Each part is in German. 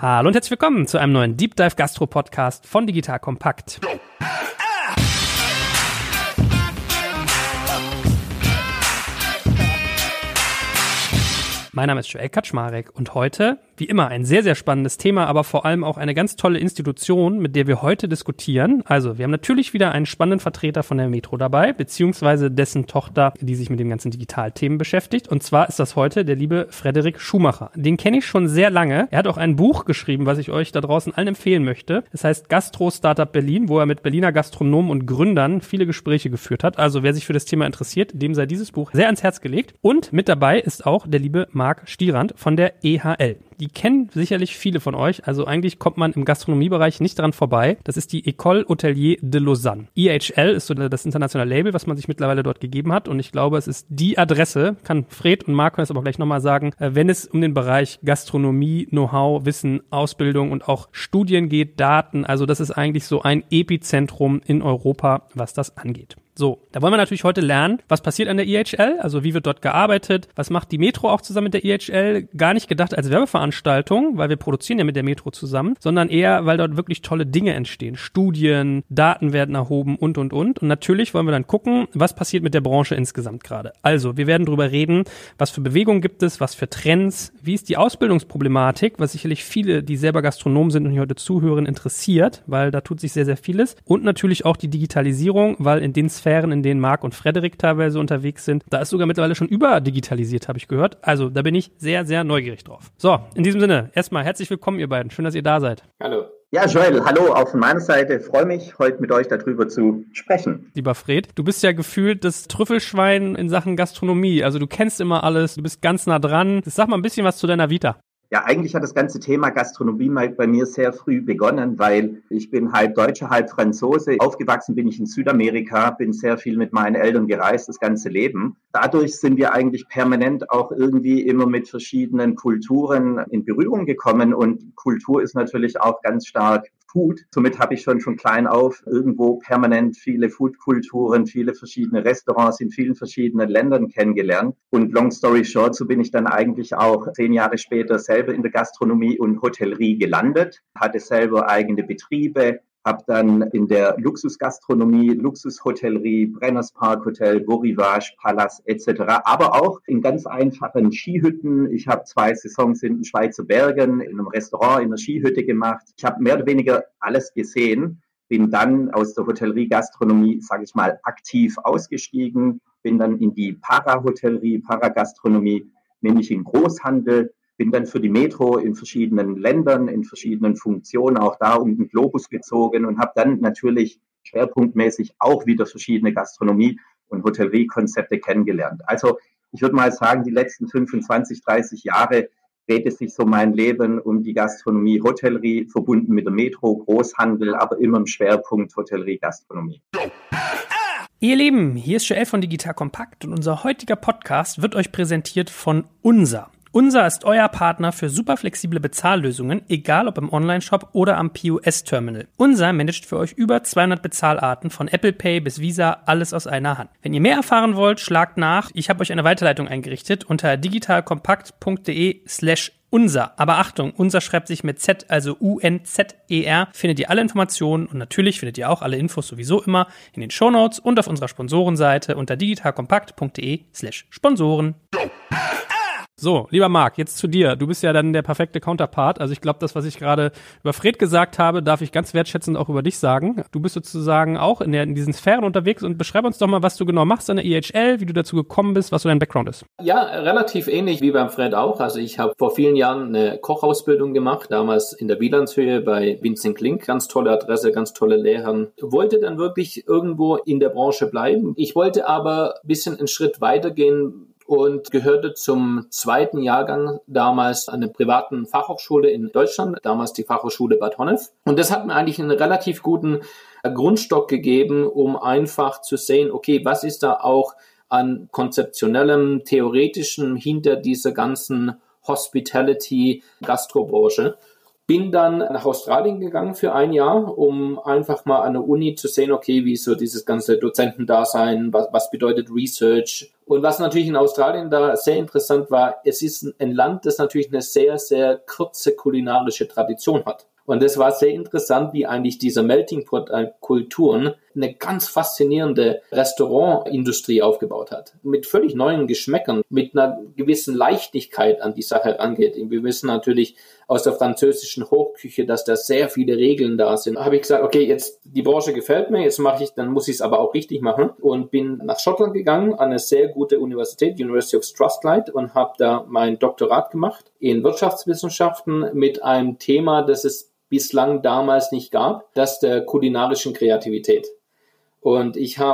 Hallo und herzlich willkommen zu einem neuen Deep Dive Gastro Podcast von Digital Compact. Mein Name ist Joel Kaczmarek und heute, wie immer, ein sehr, sehr spannendes Thema, aber vor allem auch eine ganz tolle Institution, mit der wir heute diskutieren. Also, wir haben natürlich wieder einen spannenden Vertreter von der Metro dabei, beziehungsweise dessen Tochter, die sich mit den ganzen Digitalthemen beschäftigt. Und zwar ist das heute der liebe Frederik Schumacher. Den kenne ich schon sehr lange. Er hat auch ein Buch geschrieben, was ich euch da draußen allen empfehlen möchte. Es heißt Gastro Startup Berlin, wo er mit Berliner Gastronomen und Gründern viele Gespräche geführt hat. Also, wer sich für das Thema interessiert, dem sei dieses Buch sehr ans Herz gelegt. Und mit dabei ist auch der liebe Marc Stierand von der EHL. Die kennen sicherlich viele von euch, also eigentlich kommt man im Gastronomiebereich nicht dran vorbei. Das ist die École Hôtelier de Lausanne. EHL ist so das internationale Label, was man sich mittlerweile dort gegeben hat und ich glaube, es ist die Adresse, kann Fred und Marc das aber gleich nochmal sagen, wenn es um den Bereich Gastronomie, Know-how, Wissen, Ausbildung und auch Studien geht, Daten, also das ist eigentlich so ein Epizentrum in Europa, was das angeht. So, da wollen wir natürlich heute lernen, was passiert an der EHL, also wie wird dort gearbeitet, was macht die Metro auch zusammen mit der EHL, gar nicht gedacht als Werbeveranstaltung, weil wir produzieren ja mit der Metro zusammen, sondern eher, weil dort wirklich tolle Dinge entstehen, Studien, Daten werden erhoben und. Und natürlich wollen wir dann gucken, was passiert mit der Branche insgesamt gerade. Also, wir werden darüber reden, was für Bewegungen gibt es, was für Trends, wie ist die Ausbildungsproblematik, was sicherlich viele, die selber Gastronomen sind und hier heute zuhören, interessiert, weil da tut sich sehr, sehr vieles und natürlich auch die Digitalisierung, weil in den Sphären, in denen Marc und Frederik teilweise unterwegs sind. Da ist sogar mittlerweile schon überdigitalisiert, habe ich gehört. Also da bin ich sehr, sehr neugierig drauf. So, in diesem Sinne, erstmal herzlich willkommen, ihr beiden. Schön, dass ihr da seid. Hallo. Ja, Joel, hallo auch von meiner Seite. Freue mich, heute mit euch darüber zu sprechen. Lieber Fred, du bist ja gefühlt das Trüffelschwein in Sachen Gastronomie. Also du kennst immer alles, du bist ganz nah dran. Sag mal ein bisschen was zu deiner Vita. Ja, eigentlich hat das ganze Thema Gastronomie mal bei mir sehr früh begonnen, weil ich bin halb Deutscher, halb Franzose. Aufgewachsen bin ich in Südamerika, bin sehr viel mit meinen Eltern gereist, das ganze Leben. Dadurch sind wir eigentlich permanent auch irgendwie immer mit verschiedenen Kulturen in Berührung gekommen und Kultur ist natürlich auch ganz stark Food. Somit habe ich schon von klein auf irgendwo permanent viele Foodkulturen, viele verschiedene Restaurants in vielen verschiedenen Ländern kennengelernt. Und long story short, so bin ich dann eigentlich auch 10 Jahre später selber in der Gastronomie und Hotellerie gelandet, hatte selber eigene Betriebe, habe dann in der Luxusgastronomie, Luxushotellerie, Brenners Park Hotel, Beau Rivage, Palace etc., aber auch in ganz einfachen Skihütten. Ich habe 2 Saisons in den Schweizer Bergen in einem Restaurant in einer Skihütte gemacht. Ich habe mehr oder weniger alles gesehen, bin dann aus der Hotellerie-Gastronomie, sage ich mal, aktiv ausgestiegen, bin dann in die Parahotellerie, Paragastronomie, nämlich in Großhandel, bin dann für die Metro in verschiedenen Ländern, in verschiedenen Funktionen auch da um den Globus gezogen und habe dann natürlich schwerpunktmäßig auch wieder verschiedene Gastronomie- und Hotelleriekonzepte kennengelernt. Also ich würde mal sagen, die letzten 25, 30 Jahre dreht es sich so mein Leben um die Gastronomie, Hotellerie, verbunden mit der Metro, Großhandel, aber immer im Schwerpunkt Hotellerie, Gastronomie. Ihr Lieben, hier ist Joel von Digital Compact und unser heutiger Podcast wird euch präsentiert von Unser. Unser ist euer Partner für super flexible Bezahllösungen, egal ob im Onlineshop oder am POS-Terminal. Unser managt für euch über 200 Bezahlarten von Apple Pay bis Visa, alles aus einer Hand. Wenn ihr mehr erfahren wollt, schlagt nach. Ich habe euch eine Weiterleitung eingerichtet unter digitalkompakt.de/unser. Aber Achtung, Unser schreibt sich mit Z, also UNZER. Findet ihr alle Informationen und natürlich findet ihr auch alle Infos sowieso immer in den Shownotes und auf unserer Sponsorenseite unter digitalkompakt.de/Sponsoren. So, lieber Marc, jetzt zu dir. Du bist ja dann der perfekte Counterpart. Also ich glaube, das, was ich gerade über Fred gesagt habe, darf ich ganz wertschätzend auch über dich sagen. Du bist sozusagen auch in diesen Sphären unterwegs und beschreib uns doch mal, was du genau machst an der EHL, wie du dazu gekommen bist, was so dein Background ist. Ja, relativ ähnlich wie beim Fred auch. Also ich habe vor vielen Jahren eine Kochausbildung gemacht, damals in der Wielandshöhe bei Vincent Klink. Ganz tolle Adresse, ganz tolle Lehrern. Wollte dann wirklich irgendwo in der Branche bleiben. Ich wollte aber ein bisschen einen Schritt weitergehen und gehörte zum 2. Jahrgang damals an einer privaten Fachhochschule in Deutschland, damals die Fachhochschule Bad Honnef. Und das hat mir eigentlich einen relativ guten Grundstock gegeben, um einfach zu sehen, okay, was ist da auch an konzeptionellem, theoretischem hinter dieser ganzen Hospitality-Gastrobranche. Bin dann nach Australien gegangen für ein Jahr, um einfach mal an der Uni zu sehen, okay, wie so dieses ganze Dozentendasein, was bedeutet Research. Und was natürlich in Australien da sehr interessant war, es ist ein Land, das natürlich eine sehr, sehr kurze kulinarische Tradition hat. Und es war sehr interessant, wie eigentlich dieser Melting Pot an Kulturen eine ganz faszinierende Restaurantindustrie aufgebaut hat. Mit völlig neuen Geschmäckern, mit einer gewissen Leichtigkeit an die Sache rangeht. Wir wissen natürlich aus der französischen Hochküche, dass da sehr viele Regeln da sind. Da habe ich gesagt, okay, jetzt die Branche gefällt mir, dann muss ich es aber auch richtig machen. Und bin nach Schottland gegangen, an eine sehr gute Universität, University of Strathclyde, und habe da mein Doktorat gemacht in Wirtschaftswissenschaften mit einem Thema, das es bislang damals nicht gab, das der kulinarischen Kreativität. Und ich habe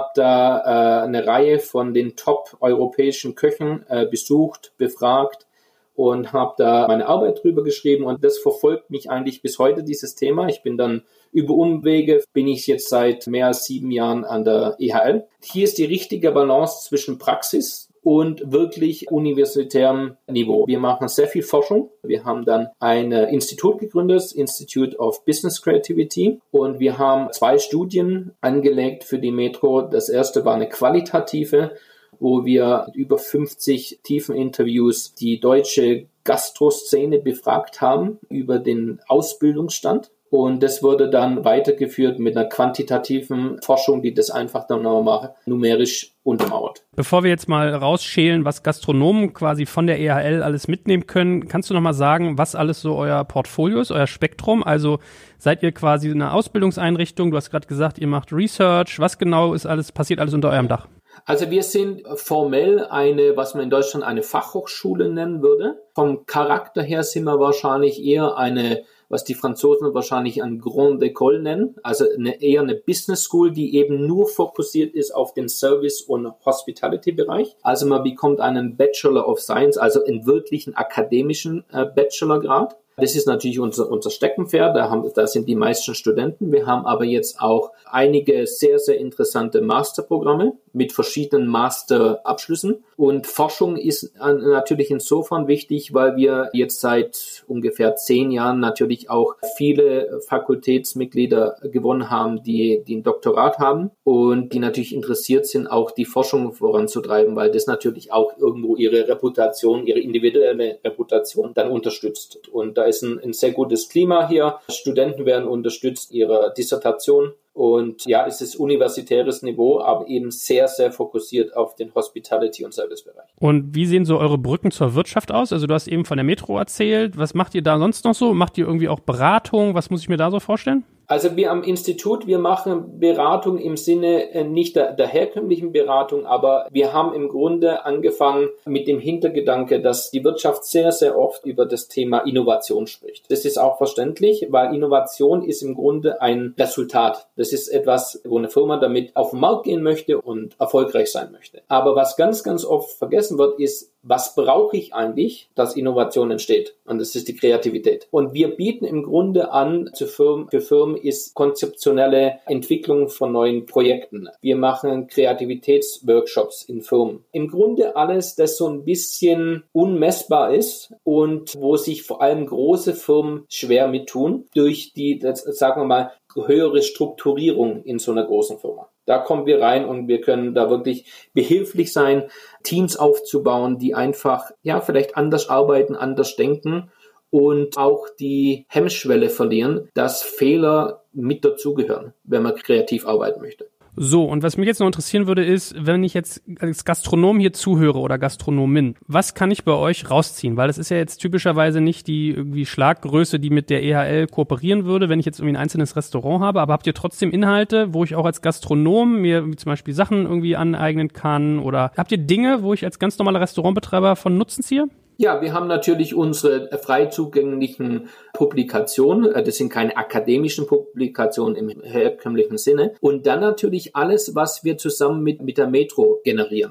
da eine Reihe von den top-europäischen Köchen besucht, befragt und habe da meine Arbeit drüber geschrieben. Und das verfolgt mich eigentlich bis heute, dieses Thema. Ich bin dann über Umwege, bin ich jetzt seit mehr als 7 Jahren an der EHL. Hier ist die richtige Balance zwischen Praxis und wirklich universitärem Niveau. Wir machen sehr viel Forschung. Wir haben dann ein Institut gegründet, Institute of Business Creativity. Und wir haben 2 Studien angelegt für die Metro. Das erste war eine qualitative, wo wir mit über 50 tiefen Interviews die deutsche Gastroszene befragt haben über den Ausbildungsstand. Und das wurde dann weitergeführt mit einer quantitativen Forschung, die das einfach dann nochmal numerisch untermauert. Bevor wir jetzt mal rausschälen, was Gastronomen quasi von der EHL alles mitnehmen können, kannst du nochmal sagen, was alles so euer Portfolio ist, euer Spektrum? Also seid ihr quasi eine Ausbildungseinrichtung? Du hast gerade gesagt, ihr macht Research. Was genau passiert alles unter eurem Dach? Also wir sind formell was man in Deutschland eine Fachhochschule nennen würde. Vom Charakter her sind wir wahrscheinlich eher was die Franzosen wahrscheinlich ein Grande École nennen, also eher eine Business School, die eben nur fokussiert ist auf den Service- und Hospitality-Bereich. Also man bekommt einen Bachelor of Science, also einen wirklichen akademischen Bachelorgrad. Das ist natürlich unser Steckenpferd, da sind die meisten Studenten. Wir haben aber jetzt auch einige sehr, sehr interessante Masterprogramme mit verschiedenen Masterabschlüssen. Und Forschung ist natürlich insofern wichtig, weil wir jetzt seit ungefähr 10 Jahren natürlich auch viele Fakultätsmitglieder gewonnen haben, die ein Doktorat haben und die natürlich interessiert sind, auch die Forschung voranzutreiben, weil das natürlich auch irgendwo ihre Reputation, ihre individuelle Reputation dann unterstützt. Und da ist ein sehr gutes Klima hier. Studenten werden unterstützt, ihre Dissertation. Und ja, es ist universitäres Niveau, aber eben sehr, sehr fokussiert auf den Hospitality- und Servicebereich. Und wie sehen so eure Brücken zur Wirtschaft aus? Also du hast eben von der Metro erzählt. Was macht ihr da sonst noch so? Macht ihr irgendwie auch Beratung? Was muss ich mir da so vorstellen? Also wir am Institut, wir machen Beratung im Sinne nicht der herkömmlichen Beratung, aber wir haben im Grunde angefangen mit dem Hintergedanke, dass die Wirtschaft sehr, sehr oft über das Thema Innovation spricht. Das ist auch verständlich, weil Innovation ist im Grunde ein Resultat. Das ist etwas, wo eine Firma damit auf den Markt gehen möchte und erfolgreich sein möchte. Aber was ganz, ganz oft vergessen wird, ist, was brauche ich eigentlich, dass Innovation entsteht? Und das ist die Kreativität. Und wir bieten im Grunde an für Firmen ist konzeptionelle Entwicklung von neuen Projekten. Wir machen Kreativitätsworkshops in Firmen. Im Grunde alles, das so ein bisschen unmessbar ist und wo sich vor allem große Firmen schwer mit tun durch die, sagen wir mal, höhere Strukturierung in so einer großen Firma. Da kommen wir rein und wir können da wirklich behilflich sein, Teams aufzubauen, die einfach, ja, vielleicht anders arbeiten, anders denken und auch die Hemmschwelle verlieren, dass Fehler mit dazugehören, wenn man kreativ arbeiten möchte. So, und was mich jetzt noch interessieren würde, ist, wenn ich jetzt als Gastronom hier zuhöre oder Gastronomin, was kann ich bei euch rausziehen? Weil das ist ja jetzt typischerweise nicht die irgendwie Schlaggröße, die mit der EHL kooperieren würde, wenn ich jetzt irgendwie ein einzelnes Restaurant habe, aber habt ihr trotzdem Inhalte, wo ich auch als Gastronom mir zum Beispiel Sachen irgendwie aneignen kann, oder habt ihr Dinge, wo ich als ganz normaler Restaurantbetreiber von Nutzen ziehe? Ja, wir haben natürlich unsere frei zugänglichen Publikationen. Das sind keine akademischen Publikationen im herkömmlichen Sinne. Und dann natürlich alles, was wir zusammen mit der Metro generieren.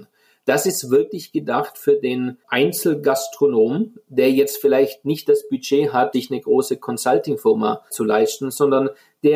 das ist wirklich gedacht für den Einzelgastronom, der jetzt vielleicht nicht das Budget hat, sich eine große Consulting-Firma zu leisten, sondern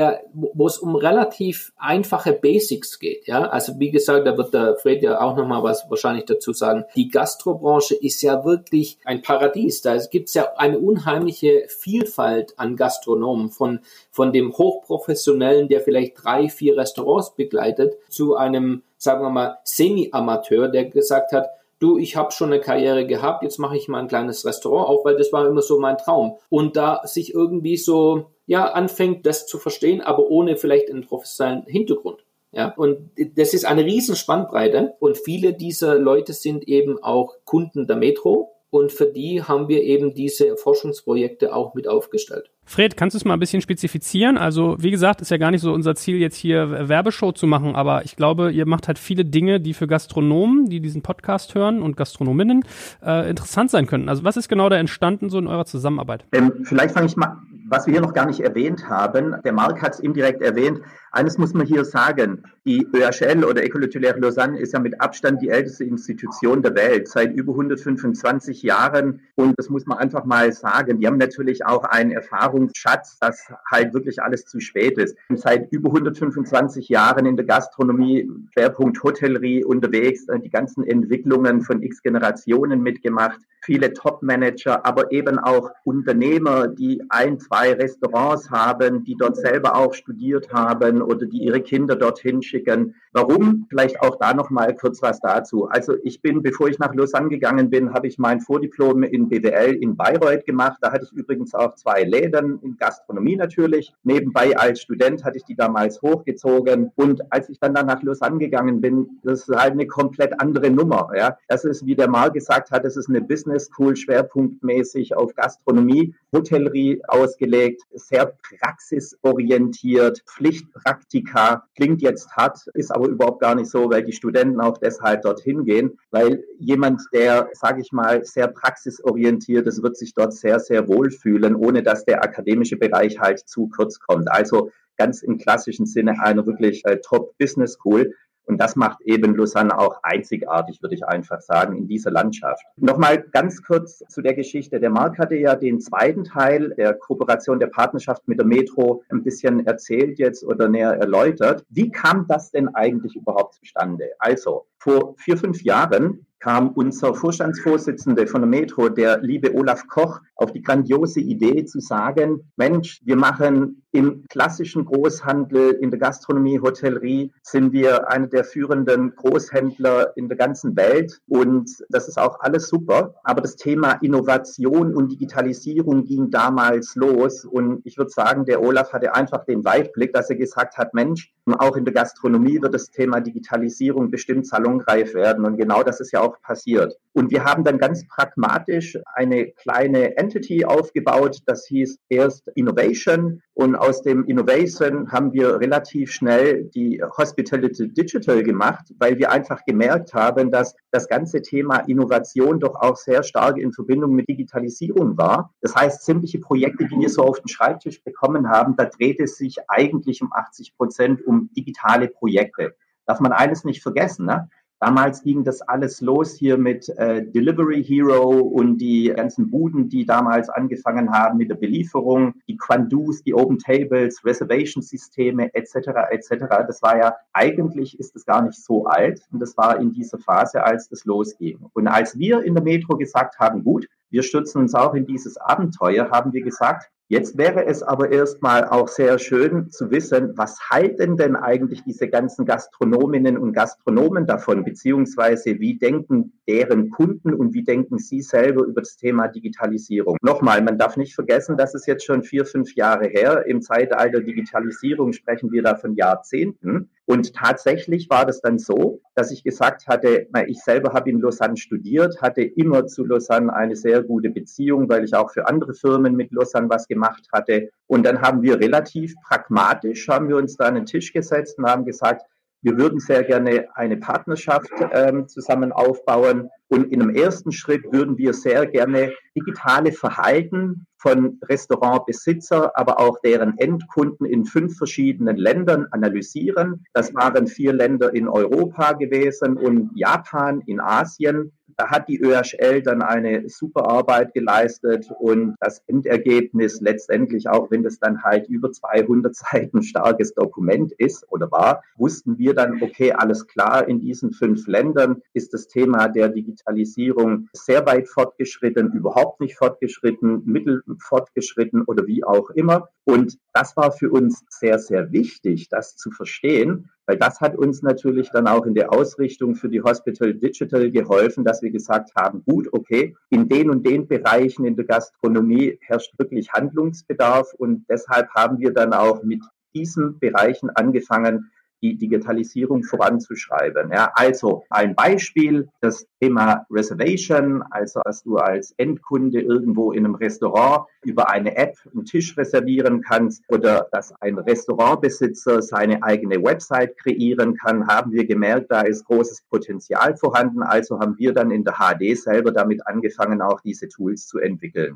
wo es um relativ einfache Basics geht, ja. Also wie gesagt, da wird der Fred ja auch nochmal was wahrscheinlich dazu sagen. Die Gastrobranche ist ja wirklich ein Paradies. Da gibt es ja eine unheimliche Vielfalt an Gastronomen, von dem Hochprofessionellen, der vielleicht 3, 4 Restaurants begleitet, zu einem, sagen wir mal, Semi-Amateur, der gesagt hat, du, ich habe schon eine Karriere gehabt, jetzt mache ich mal ein kleines Restaurant auf, weil das war immer so mein Traum. Und da sich irgendwie so, ja, anfängt, das zu verstehen, aber ohne vielleicht einen professionellen Hintergrund. Ja, und das ist eine riesen Spannbreite und viele dieser Leute sind eben auch Kunden der Metro. Und für die haben wir eben diese Forschungsprojekte auch mit aufgestellt. Fred, kannst du es mal ein bisschen spezifizieren? Also wie gesagt, ist ja gar nicht so unser Ziel, jetzt hier Werbeshow zu machen, aber ich glaube, ihr macht halt viele Dinge, die für Gastronomen, die diesen Podcast hören und Gastronominnen interessant sein könnten. Also was ist genau da entstanden so in eurer Zusammenarbeit? Vielleicht fange ich mal, was wir hier noch gar nicht erwähnt haben. Der Marc hat es indirekt erwähnt. Eines muss man hier sagen, die EHL oder École Hôtelière Lausanne ist ja mit Abstand die älteste Institution der Welt, seit über 125 Jahren. Und das muss man einfach mal sagen, die haben natürlich auch einen Erfahrungsschatz, dass halt wirklich alles zu spät ist. Seit über 125 Jahren in der Gastronomie, Schwerpunkt Hotellerie unterwegs, die ganzen Entwicklungen von x Generationen mitgemacht, viele Top-Manager, aber eben auch Unternehmer, die 1, 2 Restaurants haben, die dort selber auch studiert haben oder die ihre Kinder dorthin schicken. Warum? Vielleicht auch da noch mal kurz was dazu. Also ich bin, bevor ich nach Lausanne gegangen bin, habe ich mein Vordiplom in BWL in Bayreuth gemacht. Da hatte ich übrigens auch 2 Läden in Gastronomie natürlich. Nebenbei als Student hatte ich die damals hochgezogen. Und als ich dann nach Lausanne gegangen bin, das ist halt eine komplett andere Nummer. Ja, das ist, wie der Marc gesagt hat, das ist eine Business School, schwerpunktmäßig auf Gastronomie, Hotellerie ausgelegt, sehr praxisorientiert, Pflichtpraktika. Klingt jetzt hart, ist aber überhaupt gar nicht so, weil die Studenten auch deshalb dorthin gehen, weil jemand, der, sage ich mal, sehr praxisorientiert ist, wird sich dort sehr, sehr wohlfühlen, ohne dass der akademische Bereich halt zu kurz kommt. Also ganz im klassischen Sinne eine wirklich Top-Business School. Und das macht eben Lausanne auch einzigartig, würde ich einfach sagen, in dieser Landschaft. Nochmal ganz kurz zu der Geschichte. Der Marc hatte ja den zweiten Teil der Kooperation, der Partnerschaft mit der Metro ein bisschen erzählt jetzt oder näher erläutert. Wie kam das denn eigentlich überhaupt zustande? Also, vor 4, 5 Jahren kam unser Vorstandsvorsitzender von der Metro, der liebe Olaf Koch, auf die grandiose Idee zu sagen, Mensch, wir machen im klassischen Großhandel, in der Gastronomie, Hotellerie, sind wir einer der führenden Großhändler in der ganzen Welt und das ist auch alles super. Aber das Thema Innovation und Digitalisierung ging damals los und ich würde sagen, der Olaf hatte einfach den Weitblick, dass er gesagt hat, Mensch, auch in der Gastronomie wird das Thema Digitalisierung bestimmt salonreif werden und genau das ist ja auch passiert. Und wir haben dann ganz pragmatisch eine kleine Entity aufgebaut, das hieß erst Innovation und aus dem Innovation haben wir relativ schnell die Hospitality Digital gemacht, weil wir einfach gemerkt haben, dass das ganze Thema Innovation doch auch sehr stark in Verbindung mit Digitalisierung war. Das heißt, sämtliche Projekte, die wir so auf den Schreibtisch bekommen haben, da dreht es sich eigentlich um 80% um digitale Projekte. Darf man eines nicht vergessen, ne? Damals ging das alles los hier mit Delivery Hero und die ganzen Buden, die damals angefangen haben mit der Belieferung, die Quandus, die Open Tables, Reservation-Systeme etc. etc. Das war ja, eigentlich ist es gar nicht so alt und das war in dieser Phase, als das losging. Und als wir in der Metro gesagt haben, gut, wir stürzen uns auch in dieses Abenteuer, haben wir gesagt, jetzt wäre es aber erstmal auch sehr schön zu wissen, was halten denn eigentlich diese ganzen Gastronominnen und Gastronomen davon, beziehungsweise wie denken deren Kunden und wie denken sie selber über das Thema Digitalisierung. Nochmal, man darf nicht vergessen, das ist jetzt schon 4, 5 Jahre her. Im Zeitalter Digitalisierung sprechen wir da von Jahrzehnten. Und tatsächlich war das dann so, dass ich gesagt hatte, ich selber habe in Lausanne studiert, hatte immer zu Lausanne eine sehr gute Beziehung, weil ich auch für andere Firmen mit Lausanne was gemacht hatte. Und dann haben wir relativ pragmatisch, haben wir uns da an den Tisch gesetzt und haben gesagt, wir würden sehr gerne eine Partnerschaft zusammen aufbauen. Und in einem ersten Schritt würden wir sehr gerne digitale Verhalten von Restaurantbesitzer, aber auch deren Endkunden in 5 verschiedenen Ländern analysieren. Das waren 4 Länder in Europa gewesen und Japan in Asien. Da hat die ÖHL dann eine super Arbeit geleistet und das Endergebnis letztendlich, auch wenn das dann halt über 200 Seiten starkes Dokument ist oder war, wussten wir dann, okay, alles klar, in diesen 5 Ländern ist das Thema der Digitalisierung sehr weit fortgeschritten, überhaupt nicht fortgeschritten, mittel fortgeschritten oder wie auch immer. Und das war für uns sehr, sehr wichtig, das zu verstehen, weil das hat uns natürlich dann auch in der Ausrichtung für die Hospital Digital geholfen, dass wir gesagt haben, gut, okay, in den und den Bereichen in der Gastronomie herrscht wirklich Handlungsbedarf und deshalb haben wir dann auch mit diesen Bereichen angefangen, die Digitalisierung voranzuschreiben. Ja, also ein Beispiel, das Thema Reservation, also dass du als Endkunde irgendwo in einem Restaurant über eine App einen Tisch reservieren kannst oder dass ein Restaurantbesitzer seine eigene Website kreieren kann, haben wir gemerkt, da ist großes Potenzial vorhanden. Also haben wir dann in der HD selber damit angefangen, auch diese Tools zu entwickeln.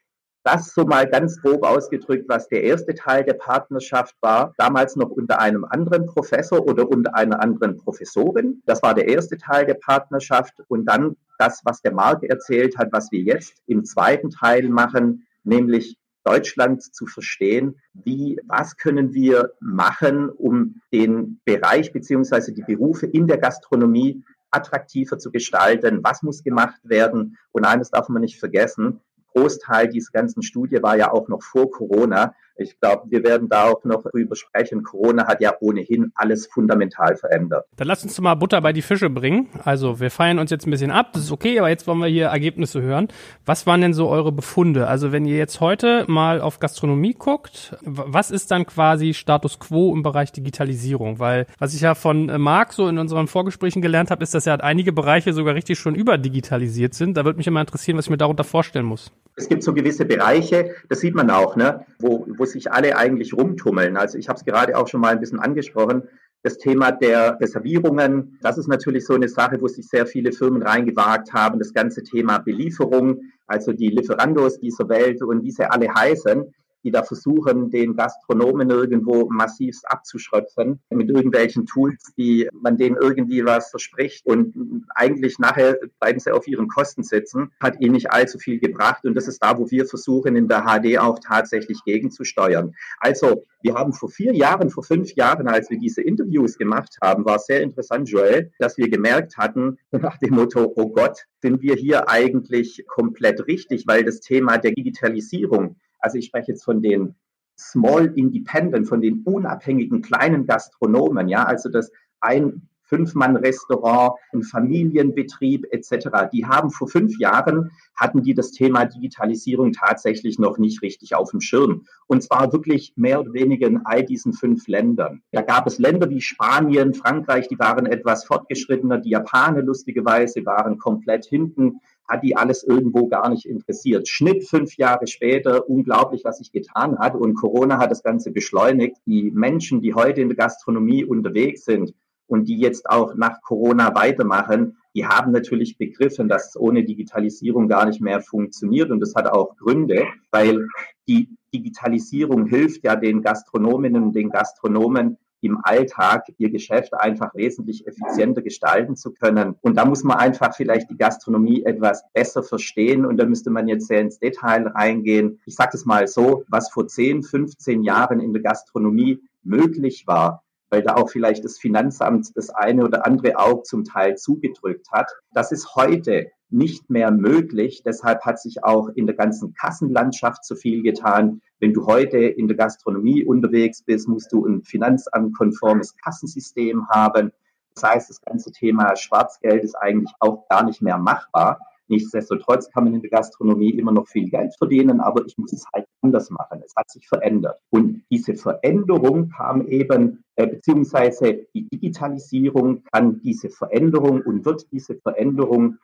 Das so mal ganz grob ausgedrückt, was der erste Teil der Partnerschaft war, damals noch unter einem anderen Professor oder unter einer anderen Professorin. Das war der erste Teil der Partnerschaft und dann das, was der Marc erzählt hat, was wir jetzt im zweiten Teil machen, nämlich Deutschland zu verstehen, was können wir machen, um den Bereich beziehungsweise die Berufe in der Gastronomie attraktiver zu gestalten, was muss gemacht werden und eines darf man nicht vergessen, Großteil dieser ganzen Studie war ja auch noch vor Corona. Ich glaube, wir werden da auch noch drüber sprechen. Corona hat ja ohnehin alles fundamental verändert. Dann lass uns mal Butter bei die Fische bringen. Also wir feiern uns jetzt ein bisschen ab, das ist okay, aber jetzt wollen wir hier Ergebnisse hören. Was waren denn so eure Befunde? Also wenn ihr jetzt heute mal auf Gastronomie guckt, was ist dann quasi Status Quo im Bereich Digitalisierung? Weil was ich ja von Marc so in unseren Vorgesprächen gelernt habe, ist, dass ja einige Bereiche sogar richtig schon überdigitalisiert sind. Da würde mich immer interessieren, was ich mir darunter vorstellen muss. Es gibt so gewisse Bereiche, das sieht man auch, ne, wo sich alle eigentlich rumtummeln. Also ich habe es gerade auch schon mal ein bisschen angesprochen. Das Thema der Reservierungen, das ist natürlich so eine Sache, wo sich sehr viele Firmen reingewagt haben. Das ganze Thema Belieferung, also die Lieferandos dieser Welt und wie sie alle heißen, die da versuchen, den Gastronomen irgendwo massivst abzuschröpfen mit irgendwelchen Tools, die man denen irgendwie was verspricht und eigentlich nachher bleiben sie auf ihren Kosten sitzen, hat ihnen nicht allzu viel gebracht und das ist da, wo wir versuchen, in der HD auch tatsächlich gegenzusteuern. Also wir haben vor 5 Jahren, als wir diese Interviews gemacht haben, war sehr interessant, Joel, dass wir gemerkt hatten, nach dem Motto, oh Gott, sind wir hier eigentlich komplett richtig, weil das Thema der Digitalisierung, also ich spreche jetzt von den Small Independent, von den unabhängigen kleinen Gastronomen, ja, also das ein 5-Mann-Restaurant, ein Familienbetrieb etc. Die haben vor 5 Jahren, hatten die das Thema Digitalisierung tatsächlich noch nicht richtig auf dem Schirm. Und zwar wirklich mehr oder weniger in all diesen 5 Ländern. Da gab es Länder wie Spanien, Frankreich, die waren etwas fortgeschrittener. Die Japaner lustigerweise waren komplett hinten. Hat die alles irgendwo gar nicht interessiert. Schnitt 5 Jahre später, unglaublich, was sich getan hat. Und Corona hat das Ganze beschleunigt. Die Menschen, die heute in der Gastronomie unterwegs sind und die jetzt auch nach Corona weitermachen, die haben natürlich begriffen, dass es ohne Digitalisierung gar nicht mehr funktioniert. Und das hat auch Gründe, weil die Digitalisierung hilft ja den Gastronominnen und den Gastronomen, im Alltag ihr Geschäft einfach wesentlich effizienter gestalten zu können. Und da muss man einfach vielleicht die Gastronomie etwas besser verstehen und da müsste man jetzt sehr ins Detail reingehen. Ich sage es mal so, was vor 10, 15 Jahren in der Gastronomie möglich war, weil da auch vielleicht das Finanzamt das eine oder andere Auge zum Teil zugedrückt hat. Das ist heute nicht mehr möglich. Deshalb hat sich auch in der ganzen Kassenlandschaft so viel getan. Wenn du heute in der Gastronomie unterwegs bist, musst du ein finanzamtkonformes Kassensystem haben. Das heißt, das ganze Thema Schwarzgeld ist eigentlich auch gar nicht mehr machbar. Nichtsdestotrotz kann man in der Gastronomie immer noch viel Geld verdienen, aber ich muss es halt anders machen. Es hat sich verändert. Und diese Veränderung kam eben, beziehungsweise die Digitalisierung kann diese Veränderung und wird diese Veränderung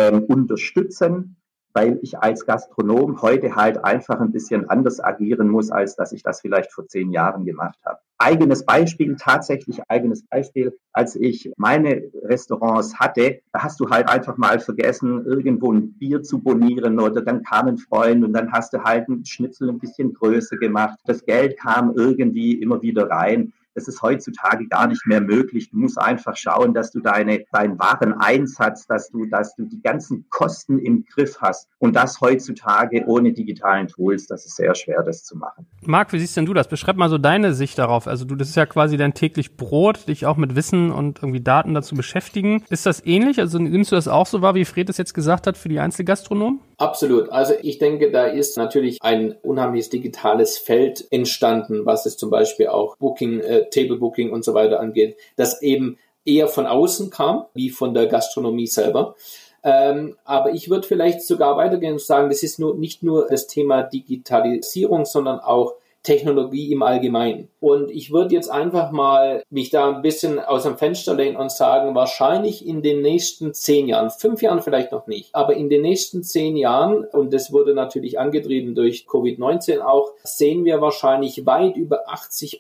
unterstützen, weil ich als Gastronom heute halt einfach ein bisschen anders agieren muss, als dass ich das vielleicht vor 10 Jahren gemacht habe. Tatsächlich eigenes Beispiel. Als ich meine Restaurants hatte, da hast du halt einfach mal vergessen, irgendwo ein Bier zu bonieren oder dann kam ein Freund und dann hast du halt einen Schnitzel ein bisschen größer gemacht. Das Geld kam irgendwie immer wieder rein. Das ist heutzutage gar nicht mehr möglich. Du musst einfach schauen, dass du deinen Wareneinsatz, dass du die ganzen Kosten im Griff hast. Und das heutzutage ohne digitalen Tools, das ist sehr schwer, das zu machen. Marc, wie siehst denn du das? Beschreib mal so deine Sicht darauf. Also das ist ja quasi dein täglich Brot, dich auch mit Wissen und irgendwie Daten dazu beschäftigen. Ist das ähnlich? Also nimmst du das auch so wahr, wie Fred es jetzt gesagt hat, für die Einzelgastronomen? Absolut. Also ich denke, da ist natürlich ein unheimliches digitales Feld entstanden, was es zum Beispiel auch Booking, Table Booking und so weiter angeht, das eben eher von außen kam, wie von der Gastronomie selber. Aber ich würde vielleicht sogar weitergehen und sagen, das ist nicht nur das Thema Digitalisierung, sondern auch Technologie im Allgemeinen. Und ich würde jetzt einfach mal mich da ein bisschen aus dem Fenster lehnen und sagen, wahrscheinlich in den nächsten 10 Jahren, 5 Jahren vielleicht noch nicht, aber in den nächsten 10 Jahren, und das wurde natürlich angetrieben durch Covid-19 auch, sehen wir wahrscheinlich weit über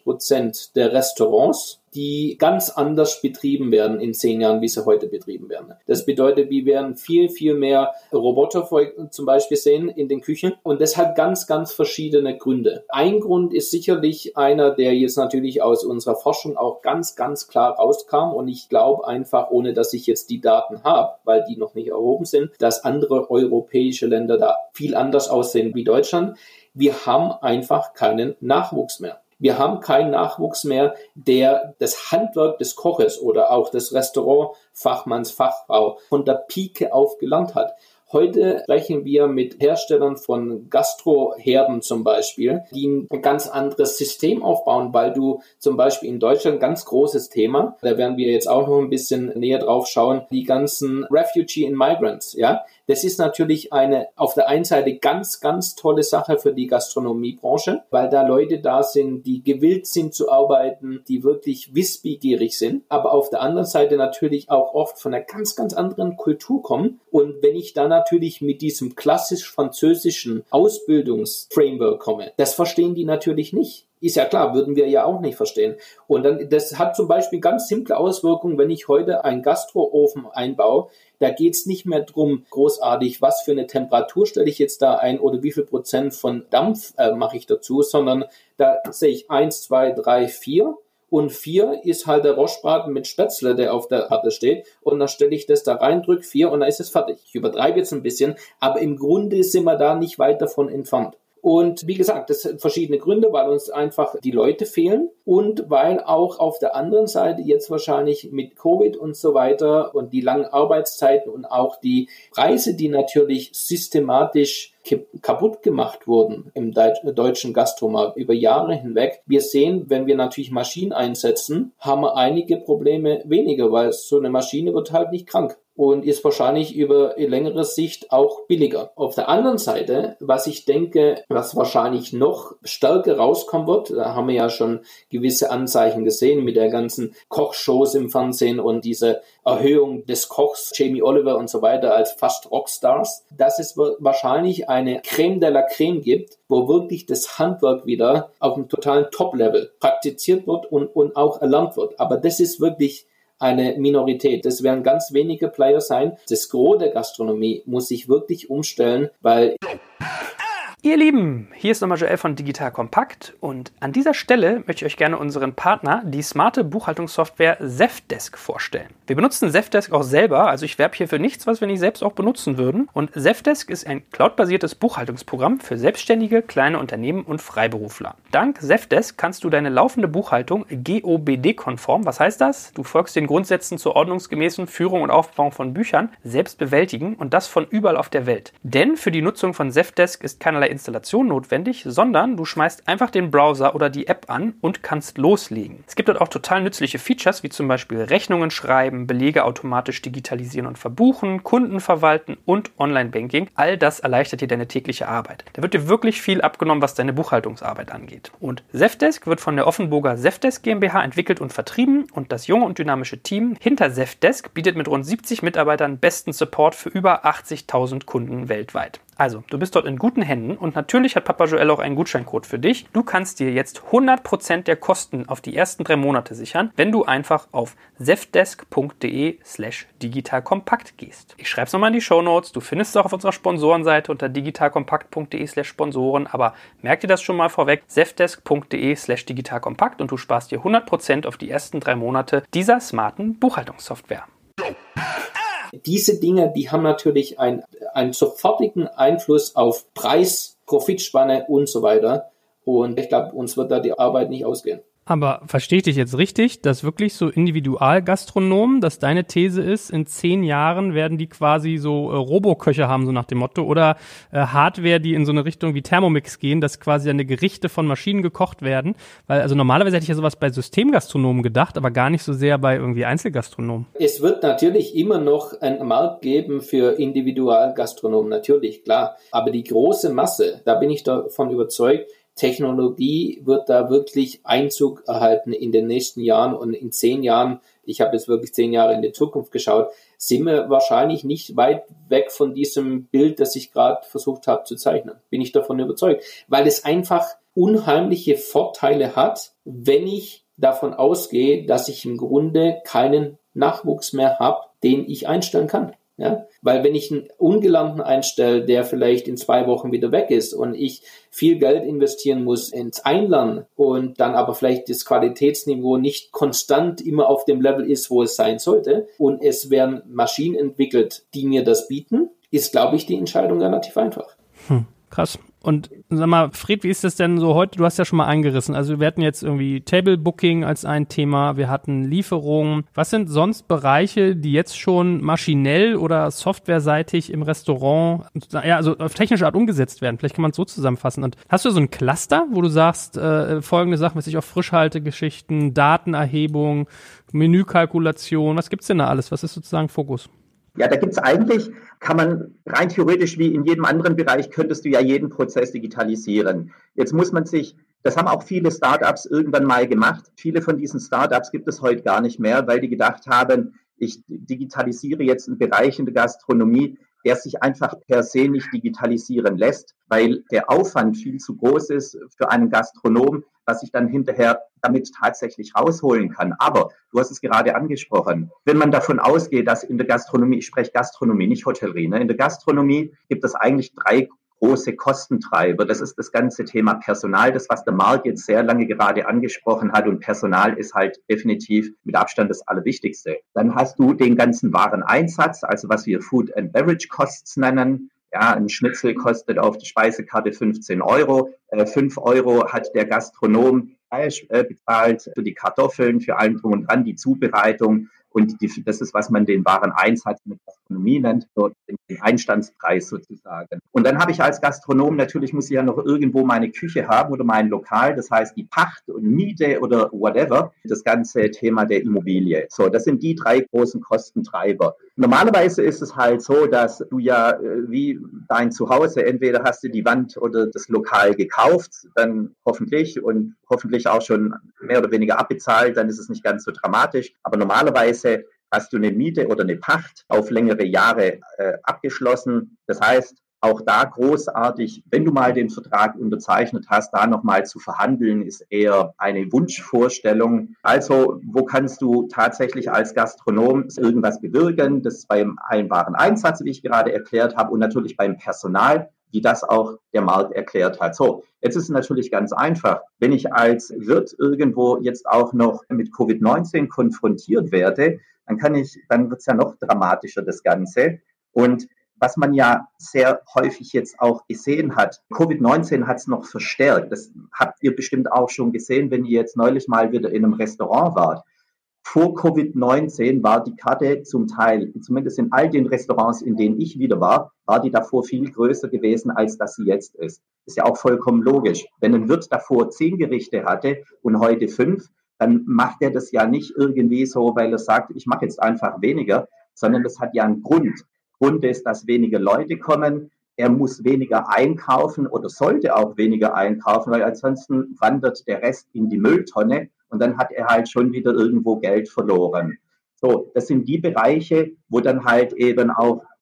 80% der Restaurants, die ganz anders betrieben werden in 10 Jahren, wie sie heute betrieben werden. Das bedeutet, wir werden viel, viel mehr Roboter zum Beispiel sehen in den Küchen. Und das hat ganz, ganz verschiedene Gründe. Ein Grund ist sicherlich einer, der jetzt natürlich aus unserer Forschung auch ganz, ganz klar rauskam. Und ich glaube einfach, ohne dass ich jetzt die Daten habe, weil die noch nicht erhoben sind, dass andere europäische Länder da viel anders aussehen wie Deutschland. Wir haben einfach keinen Nachwuchs mehr. Wir haben keinen Nachwuchs mehr, der das Handwerk des Koches oder auch des Restaurantfachmanns, Fachfrau von der Pike auf gelernt hat. Heute sprechen wir mit Herstellern von Gastroherden zum Beispiel, die ein ganz anderes System aufbauen, weil du zum Beispiel in Deutschland, ganz großes Thema, da werden wir jetzt auch noch ein bisschen näher drauf schauen, die ganzen Refugee and Migrants, ja. Das ist natürlich eine auf der einen Seite ganz, ganz tolle Sache für die Gastronomiebranche, weil da Leute da sind, die gewillt sind zu arbeiten, die wirklich wissbegierig sind, aber auf der anderen Seite natürlich auch oft von einer ganz, ganz anderen Kultur kommen. Und wenn ich dann natürlich mit diesem klassisch-französischen Ausbildungsframework komme, das verstehen die natürlich nicht. Ist ja klar, würden wir ja auch nicht verstehen. Und dann, das hat zum Beispiel ganz simple Auswirkungen, wenn ich heute einen Gastroofen einbaue. Da geht's nicht mehr drum, großartig, was für eine Temperatur stelle ich jetzt da ein oder wie viel Prozent von Dampf mache ich dazu, sondern da sehe ich 1, 2, 3, 4. Und 4 ist halt der Rostbraten mit Spätzle, der auf der Karte steht. Und dann stelle ich das da rein, drücke 4 und dann ist es fertig. Ich übertreibe jetzt ein bisschen, aber im Grunde sind wir da nicht weit davon entfernt. Und wie gesagt, das sind verschiedene Gründe, weil uns einfach die Leute fehlen und weil auch auf der anderen Seite jetzt wahrscheinlich mit Covid und so weiter und die langen Arbeitszeiten und auch die Preise, die natürlich systematisch kaputt gemacht wurden im deutschen Gastromarkt über Jahre hinweg. Wir sehen, wenn wir natürlich Maschinen einsetzen, haben wir einige Probleme weniger, weil so eine Maschine wird halt nicht krank und ist wahrscheinlich über längere Sicht auch billiger. Auf der anderen Seite, was ich denke, was wahrscheinlich noch stärker rauskommen wird, da haben wir ja schon gewisse Anzeichen gesehen mit der ganzen Kochshows im Fernsehen und diese Erhöhung des Kochs, Jamie Oliver und so weiter als fast Rockstars, dass es wahrscheinlich eine Creme de la Creme gibt, wo wirklich das Handwerk wieder auf einem totalen Top-Level praktiziert wird und auch erlernt wird. Aber das ist wirklich eine Minorität. Das werden ganz wenige Player sein. Das Gros der Gastronomie muss sich wirklich umstellen, weil... Ihr Lieben, hier ist nochmal Joel von Digital Kompakt und an dieser Stelle möchte ich euch gerne unseren Partner, die smarte Buchhaltungssoftware Zendesk, vorstellen. Wir benutzen Zendesk auch selber, also ich werbe hier für nichts, was wir nicht selbst auch benutzen würden. Und Zendesk ist ein cloudbasiertes Buchhaltungsprogramm für Selbstständige, kleine Unternehmen und Freiberufler. Dank Zendesk kannst du deine laufende Buchhaltung GOBD-konform, was heißt das? Du folgst den Grundsätzen zur ordnungsgemäßen Führung und Aufbau von Büchern, selbst bewältigen und das von überall auf der Welt. Denn für die Nutzung von Zendesk ist keinerlei Installation notwendig, sondern du schmeißt einfach den Browser oder die App an und kannst loslegen. Es gibt dort auch total nützliche Features, wie zum Beispiel Rechnungen schreiben, Belege automatisch digitalisieren und verbuchen, Kunden verwalten und Online-Banking. All das erleichtert dir deine tägliche Arbeit. Da wird dir wirklich viel abgenommen, was deine Buchhaltungsarbeit angeht. Und Zendesk wird von der Offenburger Zendesk GmbH entwickelt und vertrieben und das junge und dynamische Team hinter Zendesk bietet mit rund 70 Mitarbeitern besten Support für über 80.000 Kunden weltweit. Also, du bist dort in guten Händen und natürlich hat Papa Joel auch einen Gutscheincode für dich. Du kannst dir jetzt 100% der Kosten auf die ersten 3 Monate sichern, wenn du einfach auf zefdesk.de/digitalkompakt gehst. Ich schreibe es nochmal in die Shownotes. Du findest es auch auf unserer Sponsorenseite unter digitalkompakt.de/Sponsoren. Aber merk dir das schon mal vorweg, zefdesk.de/digitalkompakt und du sparst dir 100% auf die ersten 3 Monate dieser smarten Buchhaltungssoftware. Diese Dinge, die haben natürlich einen sofortigen Einfluss auf Preis, Profitspanne und so weiter. Und ich glaube, uns wird da die Arbeit nicht ausgehen. Aber verstehe ich dich jetzt richtig, dass wirklich so Individualgastronomen, dass deine These ist, in 10 Jahren werden die quasi so Roboköche haben, so nach dem Motto, oder Hardware, die in so eine Richtung wie Thermomix gehen, dass quasi eine Gerichte von Maschinen gekocht werden? Weil also normalerweise hätte ich ja sowas bei Systemgastronomen gedacht, aber gar nicht so sehr bei irgendwie Einzelgastronomen. Es wird natürlich immer noch einen Markt geben für Individualgastronomen, natürlich, klar. Aber die große Masse, da bin ich davon überzeugt, Technologie wird da wirklich Einzug erhalten in den nächsten Jahren und in 10 Jahren, ich habe jetzt wirklich 10 Jahre in die Zukunft geschaut, sind wir wahrscheinlich nicht weit weg von diesem Bild, das ich gerade versucht habe zu zeichnen. Bin ich davon überzeugt, weil es einfach unheimliche Vorteile hat, wenn ich davon ausgehe, dass ich im Grunde keinen Nachwuchs mehr habe, den ich einstellen kann. Ja, weil wenn ich einen Ungelernten einstelle, der vielleicht in 2 Wochen wieder weg ist und ich viel Geld investieren muss ins Einlernen und dann aber vielleicht das Qualitätsniveau nicht konstant immer auf dem Level ist, wo es sein sollte und es werden Maschinen entwickelt, die mir das bieten, ist, glaube ich, die Entscheidung relativ einfach. Krass. Und sag mal, Fred, wie ist das denn so heute? Du hast ja schon mal eingerissen. Also wir hatten jetzt irgendwie Table Booking als ein Thema, wir hatten Lieferungen. Was sind sonst Bereiche, die jetzt schon maschinell oder softwareseitig im Restaurant, ja, also auf technische Art umgesetzt werden? Vielleicht kann man es so zusammenfassen. Und hast du so ein Cluster, wo du sagst, folgende Sachen, was ich auf Frischhaltegeschichten, Datenerhebung, Menükalkulation, was gibt's denn da alles? Was ist sozusagen Fokus? Ja, da gibt's eigentlich, kann man rein theoretisch wie in jedem anderen Bereich, könntest du ja jeden Prozess digitalisieren. Jetzt muss man sich, das haben auch viele Startups irgendwann mal gemacht. Viele von diesen Startups gibt es heute gar nicht mehr, weil die gedacht haben, ich digitalisiere jetzt einen Bereich in der Gastronomie, der sich einfach per se nicht digitalisieren lässt, weil der Aufwand viel zu groß ist für einen Gastronom, was ich dann hinterher damit tatsächlich rausholen kann. Aber du hast es gerade angesprochen, wenn man davon ausgeht, dass in der Gastronomie, ich spreche Gastronomie, nicht Hotellerie, ne? In der Gastronomie gibt es eigentlich 3 große Kostentreiber. Das ist das ganze Thema Personal, das, was der Marc jetzt sehr lange gerade angesprochen hat. Und Personal ist halt definitiv mit Abstand das Allerwichtigste. Dann hast du den ganzen Wareneinsatz, also was wir Food and Beverage Costs nennen. Ja, ein Schnitzel kostet auf der Speisekarte 15 Euro. 5 Euro hat der Gastronom bezahlt für die Kartoffeln, für allem drum und dran, die Zubereitung. Und das ist, was man den Wareneinsatz mit Gastronomie nennt, den Einstandspreis sozusagen. Und dann habe ich als Gastronom, natürlich muss ich ja noch irgendwo meine Küche haben oder mein Lokal, das heißt die Pacht und Miete oder whatever, das ganze Thema der Immobilie. So, das sind die 3 großen Kostentreiber. Normalerweise ist es halt so, dass du ja wie dein Zuhause, entweder hast du die Wand oder das Lokal gekauft, dann hoffentlich auch schon mehr oder weniger abbezahlt, dann ist es nicht ganz so dramatisch. Aber normalerweise hast du eine Miete oder eine Pacht auf längere Jahre abgeschlossen. Das heißt, auch da großartig, wenn du mal den Vertrag unterzeichnet hast, da nochmal zu verhandeln, ist eher eine Wunschvorstellung. Also, wo kannst du tatsächlich als Gastronom irgendwas bewirken? Das ist beim Wareneinsatz, wie ich gerade erklärt habe, und natürlich beim Personal, wie das auch der Markt erklärt hat. So, jetzt ist es natürlich ganz einfach. Wenn ich als Wirt irgendwo jetzt auch noch mit Covid-19 konfrontiert werde, dann wird es ja noch dramatischer, das Ganze. Und was man ja sehr häufig jetzt auch gesehen hat, Covid-19 hat es noch verstärkt. Das habt ihr bestimmt auch schon gesehen, wenn ihr jetzt neulich mal wieder in einem Restaurant wart. Vor Covid-19 war die Karte zum Teil, zumindest in all den Restaurants, in denen ich wieder war die davor viel größer gewesen, als dass sie jetzt ist. Ist ja auch vollkommen logisch. Wenn ein Wirt davor 10 Gerichte hatte und heute 5, dann macht er das ja nicht irgendwie so, weil er sagt, ich mache jetzt einfach weniger, sondern das hat ja einen Grund. Grund ist, dass weniger Leute kommen. Er muss weniger einkaufen oder sollte auch weniger einkaufen, weil ansonsten wandert der Rest in die Mülltonne und dann hat er halt schon wieder irgendwo Geld verloren. So, das sind die Bereiche, wo dann halt eben auch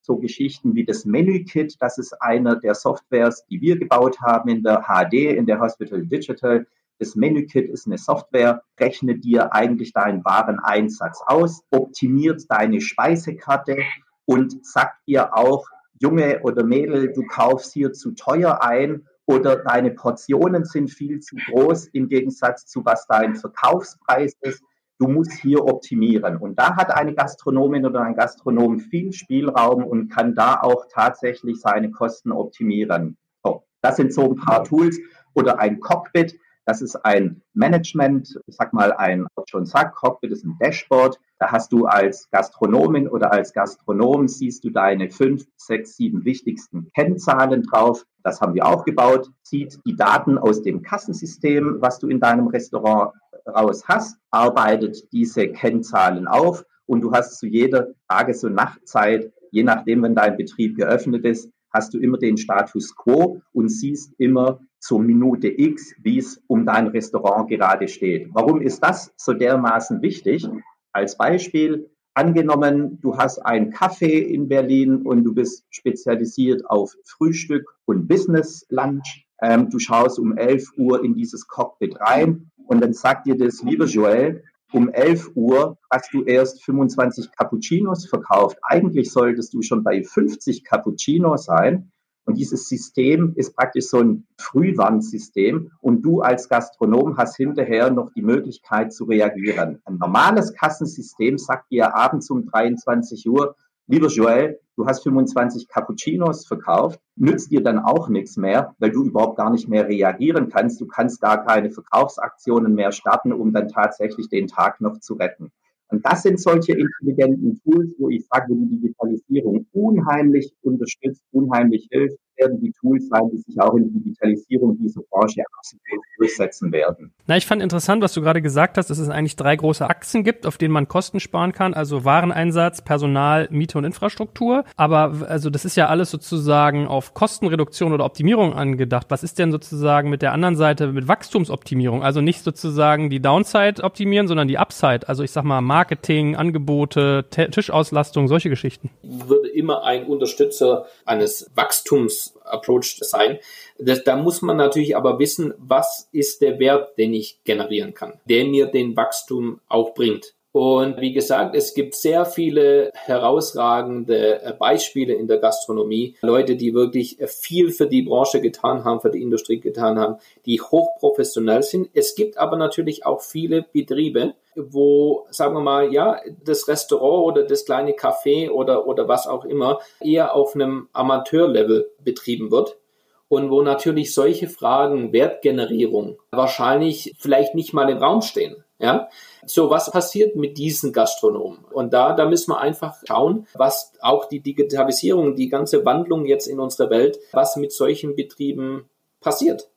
so Geschichten wie das Menükit, das ist einer der Softwares, die wir gebaut haben in der HD, in der Hospital Digital. Das Menükit ist eine Software, rechnet dir eigentlich deinen Wareneinsatz aus, optimiert deine Speisekarte und sagt dir auch, Junge oder Mädel, du kaufst hier zu teuer ein oder deine Portionen sind viel zu groß im Gegensatz zu was dein Verkaufspreis ist. Du musst hier optimieren. Und da hat eine Gastronomin oder ein Gastronom viel Spielraum und kann da auch tatsächlich seine Kosten optimieren. So, das sind so ein paar Tools oder ein Cockpit. Das ist ein Management, ich sag mal, Cockpit ist ein Dashboard. Da hast du als Gastronomin oder als Gastronom, siehst du deine 5, 6, 7 wichtigsten Kennzahlen drauf. Das haben wir auch gebaut. Sieht die Daten aus dem Kassensystem, was du in deinem Restaurant raus hast, arbeitet diese Kennzahlen auf und du hast zu jeder Tages- und Nachtzeit, je nachdem, wenn dein Betrieb geöffnet ist, hast du immer den Status quo und siehst immer zur Minute X, wie es um dein Restaurant gerade steht. Warum ist das so dermaßen wichtig? Als Beispiel, angenommen, du hast ein Café in Berlin und du bist spezialisiert auf Frühstück und Business Lunch. Du schaust um 11 Uhr in dieses Cockpit rein und dann sagt dir das, lieber Joel, um 11 Uhr hast du erst 25 Cappuccinos verkauft. Eigentlich solltest du schon bei 50 Cappuccinos sein. Und dieses System ist praktisch so ein Frühwarnsystem und du als Gastronom hast hinterher noch die Möglichkeit zu reagieren. Ein normales Kassensystem sagt dir abends um 23 Uhr, lieber Joel, du hast 25 Cappuccinos verkauft, nützt dir dann auch nichts mehr, weil du überhaupt gar nicht mehr reagieren kannst. Du kannst gar keine Verkaufsaktionen mehr starten, um dann tatsächlich den Tag noch zu retten. Und das sind solche intelligenten Tools, wo ich sage, wo die Digitalisierung unheimlich unterstützt, unheimlich hilft, werden die Tools sein, die sich auch in der Digitalisierung dieser Branche absolut durchsetzen werden. Na, ich fand interessant, was du gerade gesagt hast, dass es eigentlich 3 große Achsen gibt, auf denen man Kosten sparen kann, also Wareneinsatz, Personal, Miete und Infrastruktur. Aber also das ist ja alles sozusagen auf Kostenreduktion oder Optimierung angedacht. Was ist denn sozusagen mit der anderen Seite mit Wachstumsoptimierung? Also nicht sozusagen die Downside optimieren, sondern die Upside. Also ich sag mal Marketing, Angebote, Tischauslastung, solche Geschichten. Würde immer ein Unterstützer eines Wachstumsapproach sein. Da muss man natürlich aber wissen, was ist der Wert, den ich generieren kann, der mir den Wachstum auch bringt. Und wie gesagt, es gibt sehr viele herausragende Beispiele in der Gastronomie. Leute, die wirklich viel für die Branche getan haben, für die Industrie getan haben, die hochprofessionell sind. Es gibt aber natürlich auch viele Betriebe, wo, sagen wir mal, ja, das Restaurant oder das kleine Café oder was auch immer eher auf einem Amateurlevel betrieben wird. Und wo natürlich solche Fragen, Wertgenerierung, wahrscheinlich vielleicht nicht mal im Raum stehen. Ja, so was passiert mit diesen Gastronomen? Und da müssen wir einfach schauen, was auch die Digitalisierung, die ganze Wandlung jetzt in unserer Welt, was mit solchen Betrieben passiert.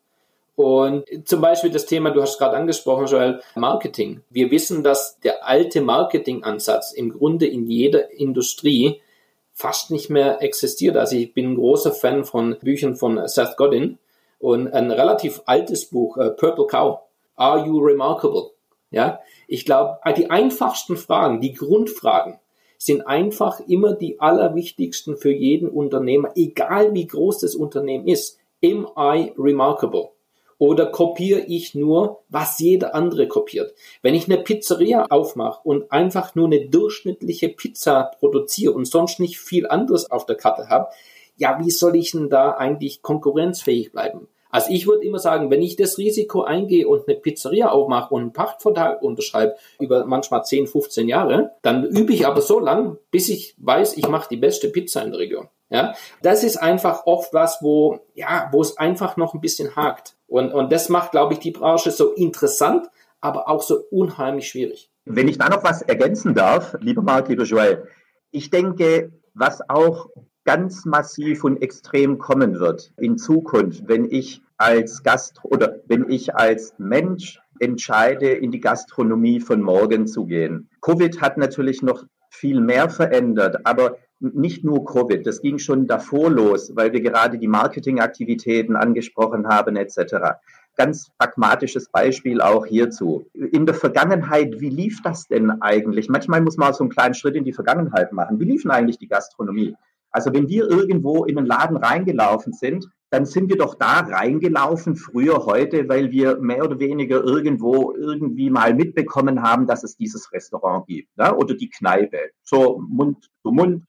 Und zum Beispiel das Thema, du hast gerade angesprochen, Joel, Marketing. Wir wissen, dass der alte Marketingansatz im Grunde in jeder Industrie fast nicht mehr existiert. Also ich bin ein großer Fan von Büchern von Seth Godin und ein relativ altes Buch, Purple Cow, Are You Remarkable? Ja, ich glaube, die einfachsten Fragen, die Grundfragen sind einfach immer die allerwichtigsten für jeden Unternehmer, egal wie groß das Unternehmen ist. Am I remarkable? Oder kopiere ich nur, was jeder andere kopiert? Wenn ich eine Pizzeria aufmache und einfach nur eine durchschnittliche Pizza produziere und sonst nicht viel anderes auf der Karte habe, ja, wie soll ich denn da eigentlich konkurrenzfähig bleiben? Also ich würde immer sagen, wenn ich das Risiko eingehe und eine Pizzeria aufmache und einen Pachtvertrag unterschreibe über manchmal 10, 15 Jahre, dann übe ich aber so lang, bis ich weiß, ich mache die beste Pizza in der Region. Ja, das ist einfach oft was, wo es einfach noch ein bisschen hakt. Und das macht, glaube ich, die Branche so interessant, aber auch so unheimlich schwierig. Wenn ich da noch was ergänzen darf, lieber Marc, lieber Joel, ich denke, was auch ganz massiv und extrem kommen wird in Zukunft, wenn ich als Gast oder wenn ich als Mensch entscheide, in die Gastronomie von morgen zu gehen. Covid hat natürlich noch viel mehr verändert, aber nicht nur Covid, das ging schon davor los, weil wir gerade die Marketingaktivitäten angesprochen haben etc. Ganz pragmatisches Beispiel auch hierzu. In der Vergangenheit, wie lief das denn eigentlich? Manchmal muss man so einen kleinen Schritt in die Vergangenheit machen. Wie lief denn eigentlich die Gastronomie? Also wenn wir irgendwo in einen Laden reingelaufen sind, dann sind wir doch da reingelaufen, früher, heute, weil wir mehr oder weniger irgendwo irgendwie mal mitbekommen haben, dass es dieses Restaurant gibt, ne? Oder die Kneipe. So Mund zu Mund.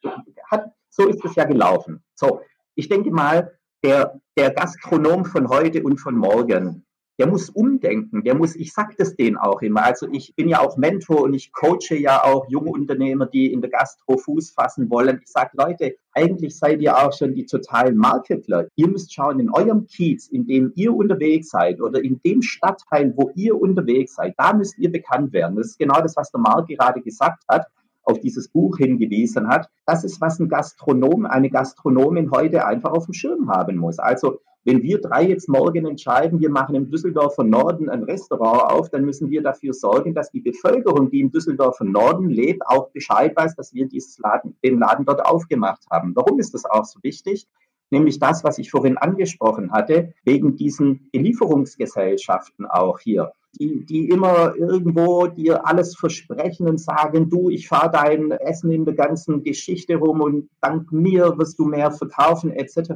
So ist es ja gelaufen. So, ich denke mal, der Gastronom von heute und von morgen, der muss umdenken, ich sage das denen auch immer, also ich bin ja auch Mentor und ich coache ja auch junge Unternehmer, die in der Gastro Fuß fassen wollen. Ich sage, Leute, eigentlich seid ihr auch schon die totalen Marketler. Ihr müsst schauen, in eurem Kiez, in dem ihr unterwegs seid oder in dem Stadtteil, wo ihr unterwegs seid, da müsst ihr bekannt werden. Das ist genau das, was der Marc gerade gesagt hat, auf dieses Buch hingewiesen hat. Das ist, was ein Gastronom, eine Gastronomin heute einfach auf dem Schirm haben muss. Also wenn wir drei jetzt morgen entscheiden, wir machen im Düsseldorfer Norden ein Restaurant auf, dann müssen wir dafür sorgen, dass die Bevölkerung, die im Düsseldorfer Norden lebt, auch Bescheid weiß, dass wir den Laden dort aufgemacht haben. Warum ist das auch so wichtig? Nämlich das, was ich vorhin angesprochen hatte, wegen diesen Belieferungsgesellschaften auch hier, die immer irgendwo dir alles versprechen und sagen, du, ich fahre dein Essen in der ganzen Geschichte rum und dank mir wirst du mehr verkaufen etc.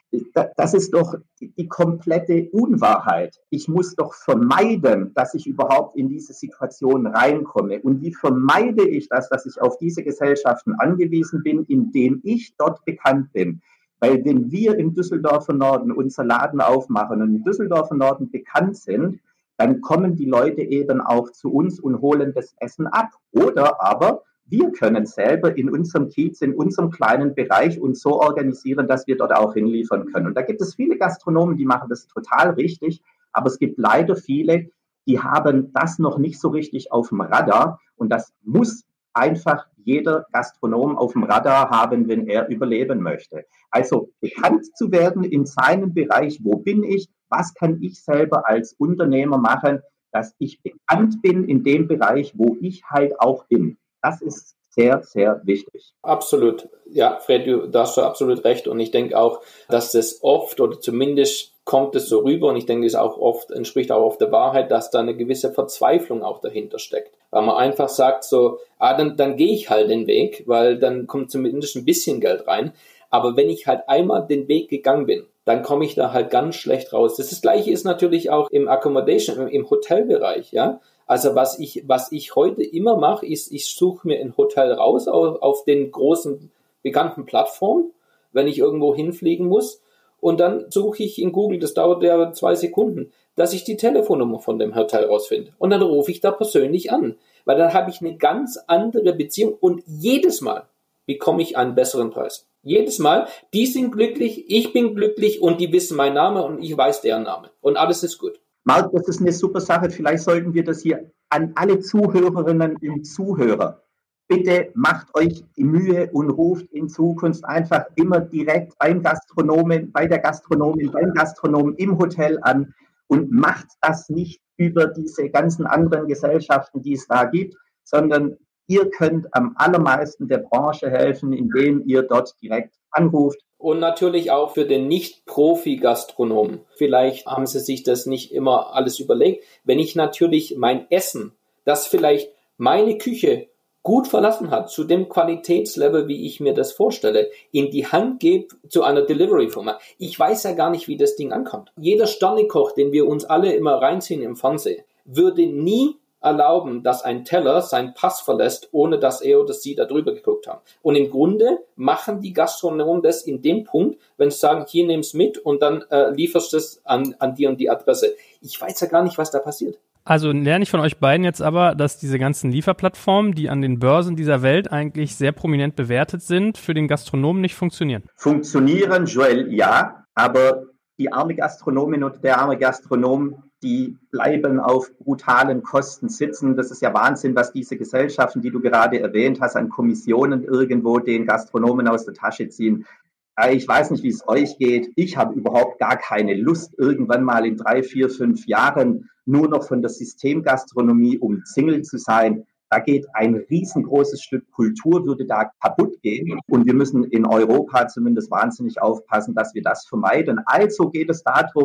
Das ist doch die komplette Unwahrheit. Ich muss doch vermeiden, dass ich überhaupt in diese Situation reinkomme. Und wie vermeide ich das, dass ich auf diese Gesellschaften angewiesen bin, indem ich dort bekannt bin? Weil wenn wir im Düsseldorfer Norden unser Laden aufmachen und im Düsseldorfer Norden bekannt sind, dann kommen die Leute eben auch zu uns und holen das Essen ab. Oder aber wir können selber in unserem Kiez, in unserem kleinen Bereich uns so organisieren, dass wir dort auch hinliefern können. Und da gibt es viele Gastronomen, die machen das total richtig, aber es gibt leider viele, die haben das noch nicht so richtig auf dem Radar und das muss einfach jeder Gastronom auf dem Radar haben, wenn er überleben möchte. Also bekannt zu werden in seinem Bereich, wo bin ich, was kann ich selber als Unternehmer machen, dass ich bekannt bin in dem Bereich, wo ich halt auch bin. Das ist sehr, sehr wichtig. Absolut. Ja, Fred, da hast du absolut recht. Und ich denke auch, dass das oft oder zumindest kommt es so rüber und ich denke, es auch oft entspricht auch oft der Wahrheit, dass da eine gewisse Verzweiflung auch dahinter steckt. Weil man einfach sagt so, dann gehe ich halt den Weg, weil dann kommt zumindest ein bisschen Geld rein. Aber wenn ich halt einmal den Weg gegangen bin, dann komme ich da halt ganz schlecht raus. Das Gleiche ist natürlich auch im Accommodation, im Hotelbereich, ja. Also was ich heute immer mache, ist, ich suche mir ein Hotel raus auf den großen bekannten Plattformen, wenn ich irgendwo hinfliegen muss. Und dann suche ich in Google, das dauert ja 2 Sekunden, dass ich die Telefonnummer von dem Hotel rausfinde. Und dann rufe ich da persönlich an, weil dann habe ich eine ganz andere Beziehung und jedes Mal bekomme ich einen besseren Preis. Jedes Mal, die sind glücklich, ich bin glücklich und die wissen meinen Namen und ich weiß deren Namen. Und alles ist gut. Marc, das ist eine super Sache. Vielleicht sollten wir das hier an alle Zuhörerinnen und Zuhörer. Bitte macht euch die Mühe und ruft in Zukunft einfach immer direkt beim Gastronomen, bei der Gastronomin, beim Gastronomen im Hotel an und macht das nicht über diese ganzen anderen Gesellschaften, die es da gibt, sondern ihr könnt am allermeisten der Branche helfen, indem ihr dort direkt anruft. Und natürlich auch für den Nicht-Profi-Gastronomen. Vielleicht haben sie sich das nicht immer alles überlegt. Wenn ich natürlich mein Essen, das vielleicht meine Küche gut verlassen hat, zu dem Qualitätslevel, wie ich mir das vorstelle, in die Hand gebe zu einer Delivery-Firma. Ich weiß ja gar nicht, wie das Ding ankommt. Jeder Sternekoch, den wir uns alle immer reinziehen im Fernsehen, würde nie erlauben, dass ein Teller seinen Pass verlässt, ohne dass er oder sie da drüber geguckt haben. Und im Grunde machen die Gastronomen das in dem Punkt, wenn sie sagen, hier nimm's mit und dann lieferst du es an die und die Adresse. Ich weiß ja gar nicht, was da passiert. Also lerne ich von euch beiden jetzt aber, dass diese ganzen Lieferplattformen, die an den Börsen dieser Welt eigentlich sehr prominent bewertet sind, für den Gastronomen nicht funktionieren. Funktionieren, Joel, ja, aber die arme Gastronomin und der arme Gastronom, die bleiben auf brutalen Kosten sitzen. Das ist ja Wahnsinn, was diese Gesellschaften, die du gerade erwähnt hast, an Kommissionen irgendwo den Gastronomen aus der Tasche ziehen. Ich weiß nicht, wie es euch geht. Ich habe überhaupt gar keine Lust, irgendwann mal in 3, 4, 5 Jahren nur noch von der Systemgastronomie umzingelt zu sein. Da geht ein riesengroßes Stück Kultur, würde da kaputt gehen. Und wir müssen in Europa zumindest wahnsinnig aufpassen, dass wir das vermeiden. Also geht es darum,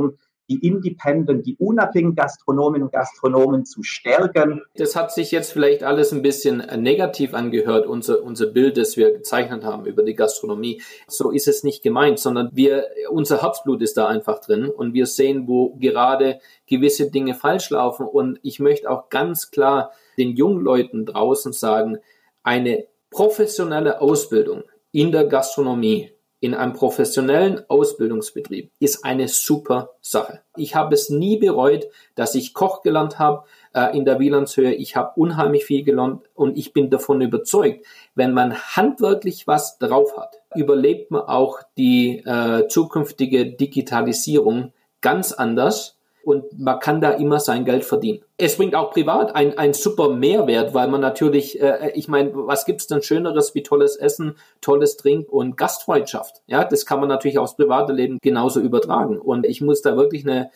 die Independent, die unabhängigen Gastronominnen und Gastronomen zu stärken. Das hat sich jetzt vielleicht alles ein bisschen negativ angehört, unser Bild, das wir gezeichnet haben über die Gastronomie. So ist es nicht gemeint, sondern unser Herzblut ist da einfach drin und wir sehen, wo gerade gewisse Dinge falsch laufen. Und ich möchte auch ganz klar den jungen Leuten draußen sagen, eine professionelle Ausbildung in der Gastronomie, in einem professionellen Ausbildungsbetrieb, ist eine super Sache. Ich habe es nie bereut, dass ich Koch gelernt habe in der Wielandshöhe. Ich habe unheimlich viel gelernt und ich bin davon überzeugt, wenn man handwerklich was drauf hat, überlebt man auch die zukünftige Digitalisierung ganz anders. Und man kann da immer sein Geld verdienen. Es bringt auch privat ein super Mehrwert, weil man natürlich, ich meine, was gibt's denn Schöneres wie tolles Essen, tolles Trink und Gastfreundschaft? Ja, das kann man natürlich aufs private Leben genauso übertragen. Und ich muss da wirklich eine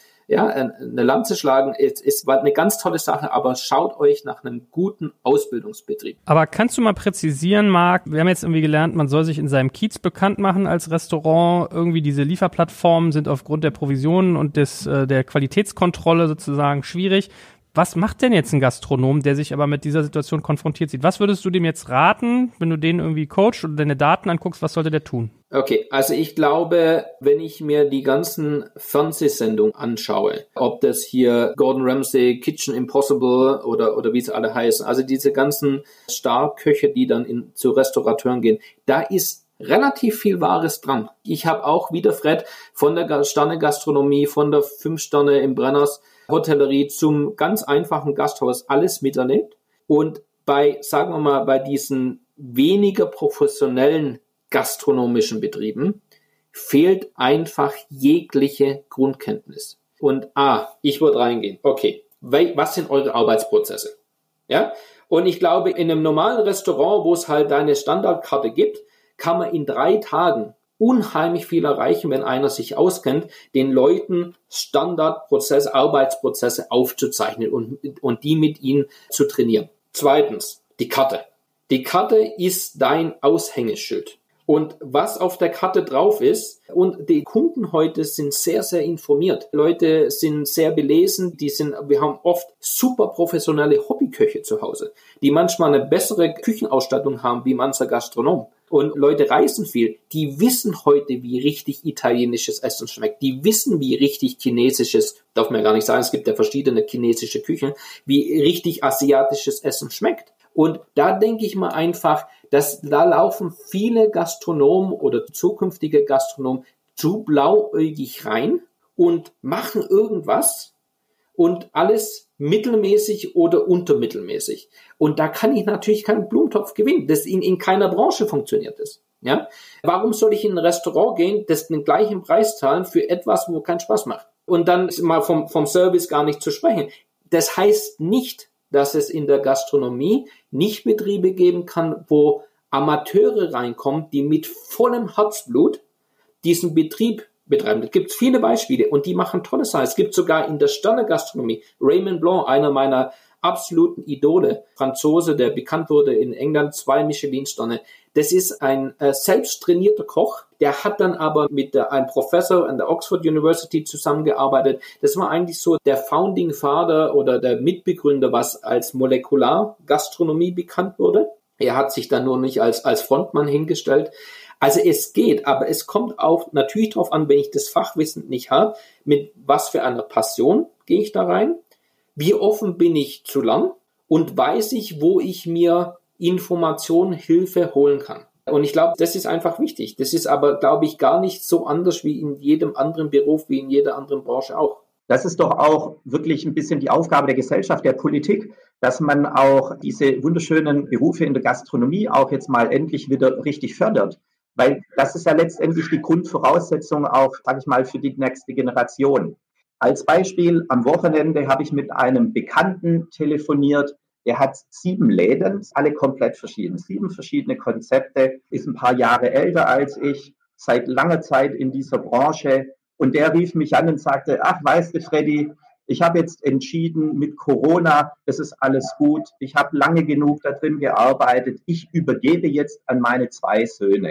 Lanze schlagen. Es war eine ganz tolle Sache, aber schaut euch nach einem guten Ausbildungsbetrieb. Aber kannst du mal präzisieren, Marc, wir haben jetzt irgendwie gelernt, man soll sich in seinem Kiez bekannt machen als Restaurant. Irgendwie diese Lieferplattformen sind aufgrund der Provisionen und der Qualitätskontrolle sozusagen schwierig. Was macht denn jetzt ein Gastronom, der sich aber mit dieser Situation konfrontiert sieht? Was würdest du dem jetzt raten, wenn du den irgendwie coachst oder deine Daten anguckst, was sollte der tun? Okay, also ich glaube, wenn ich mir die ganzen Fernsehsendungen anschaue, ob das hier Gordon Ramsay, Kitchen Impossible oder wie sie alle heißen, also diese ganzen Starköche, die dann zu Restaurateuren gehen, da ist relativ viel Wahres dran. Ich habe auch wieder, Fred, von der Sterne-Gastronomie, von der 5 Sterne im Brenners, Hotellerie zum ganz einfachen Gasthaus alles miterlebt. Und sagen wir mal, bei diesen weniger professionellen gastronomischen Betrieben fehlt einfach jegliche Grundkenntnis. Und ich würde reingehen. Okay, was sind eure Arbeitsprozesse? Ja? Und ich glaube, in einem normalen Restaurant, wo es halt eine Standardkarte gibt, kann man in 3 Tagen unheimlich viel erreichen, wenn einer sich auskennt, den Leuten Standardprozesse, Arbeitsprozesse aufzuzeichnen und die mit ihnen zu trainieren. Zweitens, die Karte. Die Karte ist dein Aushängeschild. Und was auf der Karte drauf ist, und die Kunden heute sind sehr, sehr informiert. Leute sind sehr belesen, wir haben oft super professionelle Hobbyköche zu Hause, die manchmal eine bessere Küchenausstattung haben wie mancher Gastronom. Und Leute reisen viel, die wissen heute, wie richtig italienisches Essen schmeckt. Die wissen, wie richtig chinesisches, darf man ja gar nicht sagen, es gibt ja verschiedene chinesische Küchen, wie richtig asiatisches Essen schmeckt. Und da denke ich mal einfach, dass da laufen viele Gastronomen oder zukünftige Gastronomen zu blauäugig rein und machen irgendwas und alles mittelmäßig oder untermittelmäßig. Und da kann ich natürlich keinen Blumentopf gewinnen. Das in keiner Branche funktioniert das. Ja? Warum soll ich in ein Restaurant gehen, das den gleichen Preis zahlen für etwas, wo keinen Spaß macht? Und dann mal vom Service gar nicht zu sprechen. Das heißt nicht, dass es in der Gastronomie nicht Betriebe geben kann, wo Amateure reinkommen, die mit vollem Herzblut diesen Betrieb betreiben. Da gibt es viele Beispiele und die machen tolle Sachen. Es gibt sogar in der Sterne-Gastronomie Raymond Blanc, einer meiner absoluten Idole, Franzose, der bekannt wurde in England, 2 Michelin-Sterne. Das ist ein selbst trainierter Koch, der hat dann aber mit einem Professor an der Oxford University zusammengearbeitet. Das war eigentlich so der Founding Father oder der Mitbegründer, was als Molekulargastronomie bekannt wurde. Er hat sich dann nur nicht als Frontmann hingestellt. Also es geht, aber es kommt auch natürlich darauf an, wenn ich das Fachwissen nicht habe, mit was für einer Passion gehe ich da rein, wie offen bin ich zu lernen und weiß ich, wo ich mir Information, Hilfe holen kann. Und ich glaube, das ist einfach wichtig. Das ist aber, glaube ich, gar nicht so anders wie in jedem anderen Beruf, wie in jeder anderen Branche auch. Das ist doch auch wirklich ein bisschen die Aufgabe der Gesellschaft, der Politik, dass man auch diese wunderschönen Berufe in der Gastronomie auch jetzt mal endlich wieder richtig fördert. Weil das ist ja letztendlich die Grundvoraussetzung auch, sage ich mal, für die nächste Generation. Als Beispiel, am Wochenende habe ich mit einem Bekannten telefoniert, der hat 7 Läden, alle komplett verschieden, 7 verschiedene Konzepte, ist ein paar Jahre älter als ich, seit langer Zeit in dieser Branche. Und der rief mich an und sagte, ach, weißt du, Freddy, ich habe jetzt entschieden mit Corona, das ist alles gut, ich habe lange genug da drin gearbeitet, ich übergebe jetzt an meine 2 Söhne.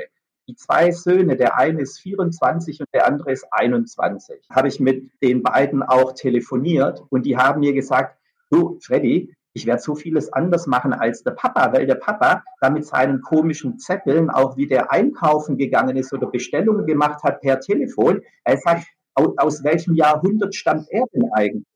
Die 2 Söhne, der eine ist 24 und der andere ist 21, habe ich mit den beiden auch telefoniert und die haben mir gesagt, du Freddy, ich werde so vieles anders machen als der Papa, weil der Papa da mit seinen komischen Zetteln, auch wie der einkaufen gegangen ist oder Bestellungen gemacht hat per Telefon, er sagt, aus welchem Jahrhundert stammt er denn eigentlich?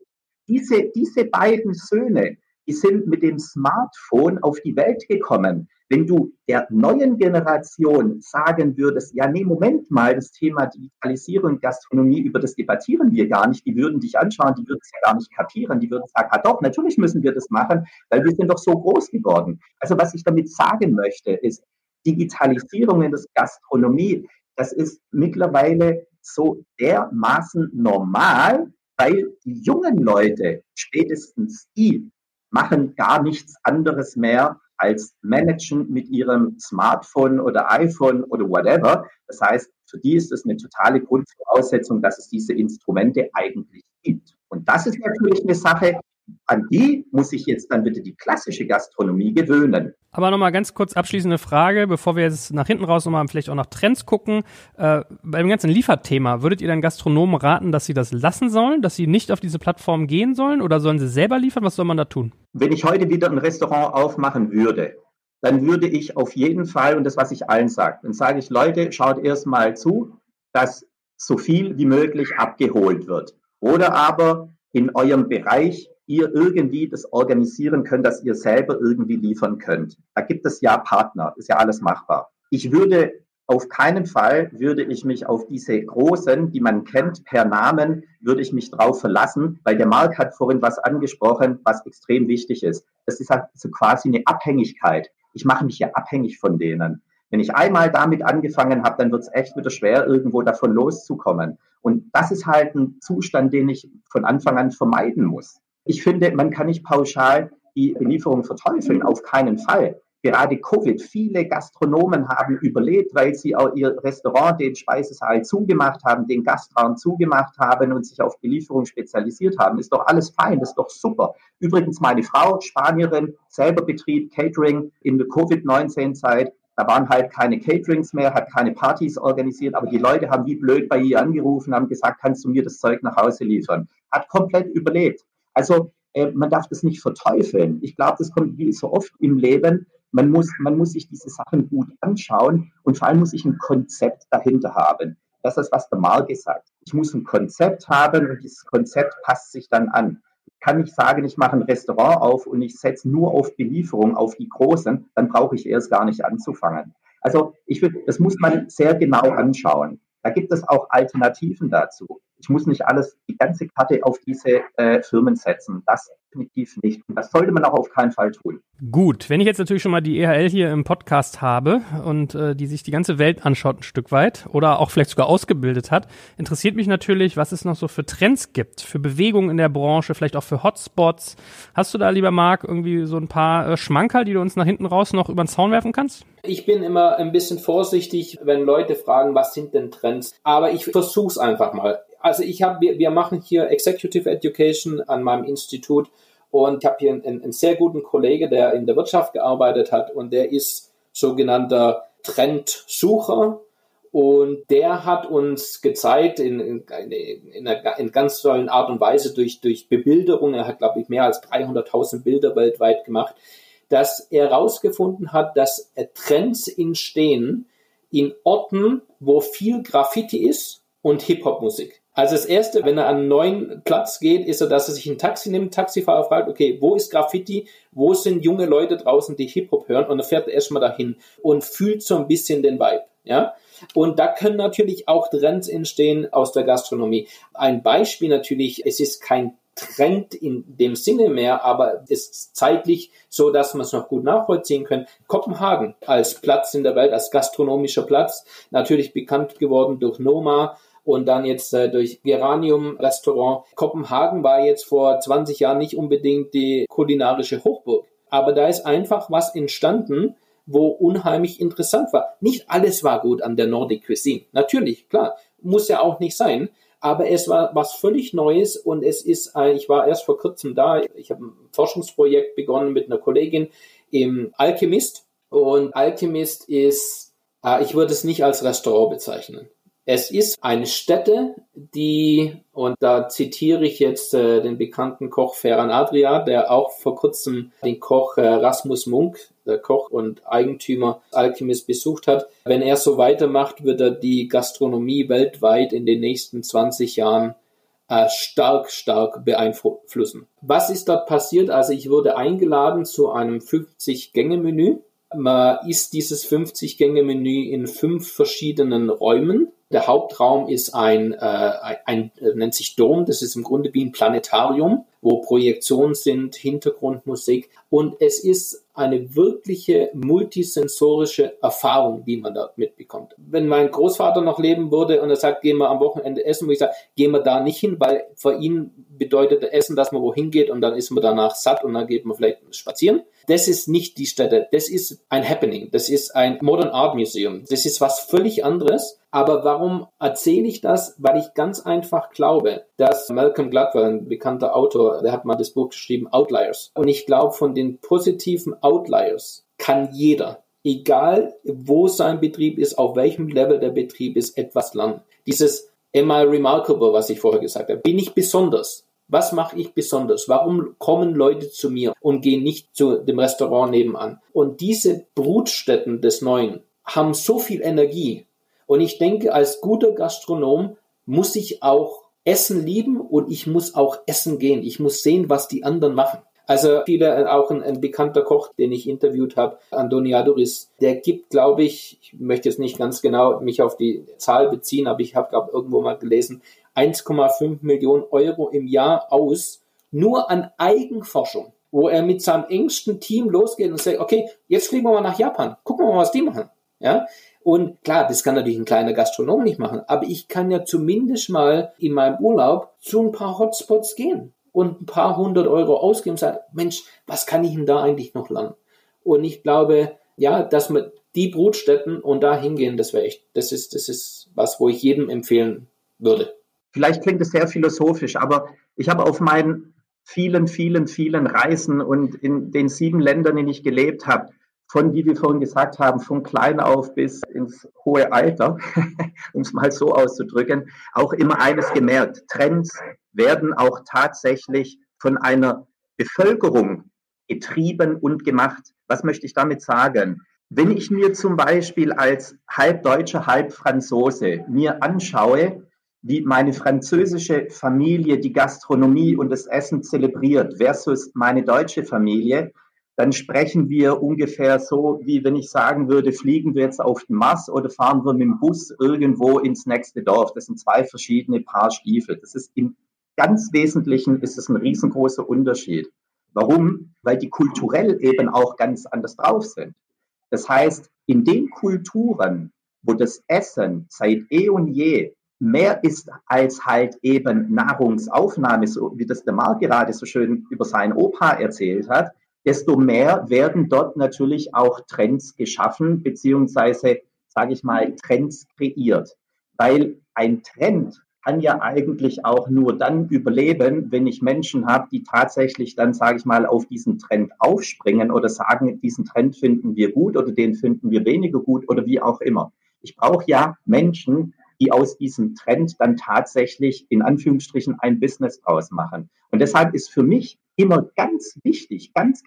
Diese beiden Söhne, die sind mit dem Smartphone auf die Welt gekommen. Wenn du der neuen Generation sagen würdest, ja, nee, Moment mal, das Thema Digitalisierung und Gastronomie, über das debattieren wir gar nicht, die würden dich anschauen, die würden es ja gar nicht kapieren, die würden sagen, ah doch, natürlich müssen wir das machen, weil wir sind doch so groß geworden. Also was ich damit sagen möchte, ist, Digitalisierung in der Gastronomie, das ist mittlerweile so dermaßen normal, weil die jungen Leute, spätestens die, machen gar nichts anderes mehr als managen mit ihrem Smartphone oder iPhone oder whatever. Das heißt, für die ist es eine totale Grundvoraussetzung, dass es diese Instrumente eigentlich gibt. Und das ist natürlich eine Sache, an die muss sich jetzt dann bitte die klassische Gastronomie gewöhnen. Aber nochmal ganz kurz abschließende Frage, bevor wir jetzt nach hinten raus nochmal vielleicht auch nach Trends gucken. Beim ganzen Lieferthema, würdet ihr dann Gastronomen raten, dass sie das lassen sollen, dass sie nicht auf diese Plattform gehen sollen oder sollen sie selber liefern? Was soll man da tun? Wenn ich heute wieder ein Restaurant aufmachen würde, dann würde ich auf jeden Fall, und das, was ich allen sage, dann sage ich, Leute, schaut erst mal zu, dass so viel wie möglich abgeholt wird. Oder aber in eurem Bereich ihr irgendwie das organisieren könnt, dass ihr selber irgendwie liefern könnt. Da gibt es ja Partner, ist ja alles machbar. Ich würde auf keinen Fall, würde ich mich auf diese Großen, die man kennt per Namen, würde ich mich drauf verlassen, weil der Marc hat vorhin was angesprochen, was extrem wichtig ist. Das ist halt so quasi eine Abhängigkeit. Ich mache mich ja abhängig von denen. Wenn ich einmal damit angefangen habe, dann wird es echt wieder schwer, irgendwo davon loszukommen. Und das ist halt ein Zustand, den ich von Anfang an vermeiden muss. Ich finde, man kann nicht pauschal die Belieferung verteufeln, auf keinen Fall. Gerade Covid, viele Gastronomen haben überlebt, weil sie auch ihr Restaurant, den Speisesaal zugemacht haben, den Gastraum zugemacht haben und sich auf Belieferung spezialisiert haben. Ist doch alles fein, ist doch super. Übrigens, meine Frau, Spanierin, selber Betrieb, Catering in der Covid-19-Zeit. Da waren halt keine Caterings mehr, hat keine Partys organisiert, aber die Leute haben wie blöd bei ihr angerufen, haben gesagt, kannst du mir das Zeug nach Hause liefern? Hat komplett überlebt. Also man darf das nicht verteufeln. Ich glaube, das kommt wie so oft im Leben. Man muss sich diese Sachen gut anschauen und vor allem muss ich ein Konzept dahinter haben. Das ist, was der Marc gesagt hat. Ich muss ein Konzept haben und dieses Konzept passt sich dann an. Ich kann nicht sagen, ich mache ein Restaurant auf und ich setze nur auf Belieferung, auf die Großen, dann brauche ich erst gar nicht anzufangen. Also das muss man sehr genau anschauen. Da gibt es auch Alternativen dazu. Ich muss nicht die ganze Karte auf diese Firmen setzen. Das definitiv nicht. Und das sollte man auch auf keinen Fall tun. Gut, wenn ich jetzt natürlich schon mal die EHL hier im Podcast habe und die sich die ganze Welt anschaut ein Stück weit oder auch vielleicht sogar ausgebildet hat, interessiert mich natürlich, was es noch so für Trends gibt, für Bewegungen in der Branche, vielleicht auch für Hotspots. Hast du da, lieber Marc, irgendwie so ein paar Schmankerl, die du uns nach hinten raus noch über den Zaun werfen kannst? Ich bin immer ein bisschen vorsichtig, wenn Leute fragen, was sind denn Trends? Aber ich versuche es einfach mal. Also wir machen hier Executive Education an meinem Institut und ich habe hier einen sehr guten Kollege, der in der Wirtschaft gearbeitet hat und der ist sogenannter Trendsucher und der hat uns gezeigt in einer ganz tollen Art und Weise durch Bebilderung, er hat, glaube ich, mehr als 300.000 Bilder weltweit gemacht, dass er herausgefunden hat, dass Trends entstehen in Orten, wo viel Graffiti ist und Hip-Hop-Musik. Also das Erste, wenn er an einen neuen Platz geht, ist dass er sich ein Taxi nimmt, Taxifahrer fragt, okay, wo ist Graffiti, wo sind junge Leute draußen, die Hip-Hop hören und dann fährt er erstmal dahin und fühlt so ein bisschen den Vibe, ja. Und da können natürlich auch Trends entstehen aus der Gastronomie. Ein Beispiel natürlich, es ist kein Trend in dem Sinne mehr, aber es ist zeitlich so, dass man es noch gut nachvollziehen kann. Kopenhagen als Platz in der Welt, als gastronomischer Platz, natürlich bekannt geworden durch Noma und dann jetzt durch Geranium Restaurant. Kopenhagen war jetzt vor 20 Jahren nicht unbedingt die kulinarische Hochburg, aber da ist einfach was entstanden, wo unheimlich interessant war. Nicht alles war gut an der Nordic Cuisine. Natürlich, klar, muss ja auch nicht sein. Aber es war was völlig Neues und ich war erst vor kurzem da, ich habe ein Forschungsprojekt begonnen mit einer Kollegin im Alchemist und Alchemist ist Ich würde es nicht als Restaurant bezeichnen. Es ist eine Stätte, die, und da zitiere ich jetzt den bekannten Koch Ferran Adrià, der auch vor kurzem den Koch Rasmus Munk, der Koch und Eigentümer Alchemist, besucht hat. Wenn er so weitermacht, wird er die Gastronomie weltweit in den nächsten 20 Jahren stark beeinflussen. Was ist dort passiert? Also ich wurde eingeladen zu einem 50-Gänge-Menü. Man isst dieses 50-Gänge-Menü in 5 verschiedenen Räumen. Der Hauptraum ist ein nennt sich Dom, das ist im Grunde wie ein Planetarium, wo Projektionen sind, Hintergrundmusik, und es ist eine wirkliche multisensorische Erfahrung, die man da mitbekommt. Wenn mein Großvater noch leben würde und er sagt, gehen wir am Wochenende essen, würde ich sagen, gehen wir da nicht hin, weil für ihn bedeutet Essen, dass man wohin geht und dann ist man danach satt und dann geht man vielleicht spazieren. Das ist nicht die Stätte, das ist ein Happening, das ist ein Modern Art Museum, das ist was völlig anderes. Aber warum erzähle ich das? Weil ich ganz einfach glaube, dass Malcolm Gladwell, ein bekannter Autor, der hat mal das Buch geschrieben, Outliers. Und ich glaube, von den positiven Outliers kann jeder, egal wo sein Betrieb ist, auf welchem Level der Betrieb ist, etwas lernen. Dieses Am I remarkable, was ich vorher gesagt habe. Bin ich besonders? Was mache ich besonders? Warum kommen Leute zu mir und gehen nicht zu dem Restaurant nebenan? Und diese Brutstätten des Neuen haben so viel Energie. Und ich denke, als guter Gastronom muss ich auch Essen lieben und ich muss auch essen gehen. Ich muss sehen, was die anderen machen. Also auch ein bekannter Koch, den ich interviewt habe, Andoni Aduriz, der gibt, glaube ich möchte jetzt nicht ganz genau mich auf die Zahl beziehen, aber ich habe, glaube irgendwo mal gelesen, 1,5 Millionen Euro im Jahr aus, nur an Eigenforschung, wo er mit seinem engsten Team losgeht und sagt, okay, jetzt fliegen wir mal nach Japan, gucken wir mal, was die machen. Ja? Und klar, das kann natürlich ein kleiner Gastronom nicht machen, aber ich kann ja zumindest mal in meinem Urlaub zu ein paar Hotspots gehen und ein paar 100 Euro ausgeben und sagen, Mensch, was kann ich denn da eigentlich noch lernen? Und ich glaube, ja, dass man die Brutstätten und da hingehen, das ist was, wo ich jedem empfehlen würde. Vielleicht klingt es sehr philosophisch, aber ich habe auf meinen vielen Reisen und in den 7 Ländern, in denen ich gelebt habe, von, wie wir vorhin gesagt haben, von klein auf bis ins hohe Alter, um es mal so auszudrücken, auch immer eines gemerkt. Trends werden auch tatsächlich von einer Bevölkerung getrieben und gemacht. Was möchte ich damit sagen? Wenn ich mir zum Beispiel als halb Deutscher, halb Franzose mir anschaue, wie meine französische Familie die Gastronomie und das Essen zelebriert versus meine deutsche Familie, dann sprechen wir ungefähr so, wie wenn ich sagen würde, fliegen wir jetzt auf den Mars oder fahren wir mit dem Bus irgendwo ins nächste Dorf. Das sind 2 verschiedene Paar Stiefel. Das ist im ganz Wesentlichen ist es ein riesengroßer Unterschied. Warum? Weil die kulturell eben auch ganz anders drauf sind. Das heißt, in den Kulturen, wo das Essen seit eh und je mehr ist als halt eben Nahrungsaufnahme, so wie das der Marc gerade so schön über seinen Opa erzählt hat, desto mehr werden dort natürlich auch Trends geschaffen, beziehungsweise, sage ich mal, Trends kreiert. Weil ein Trend kann ja eigentlich auch nur dann überleben, wenn ich Menschen habe, die tatsächlich dann, sage ich mal, auf diesen Trend aufspringen oder sagen, diesen Trend finden wir gut oder den finden wir weniger gut oder wie auch immer. Ich brauche ja Menschen, die aus diesem Trend dann tatsächlich in Anführungsstrichen ein Business draus machen. Und deshalb ist für mich immer ganz wichtig, ganz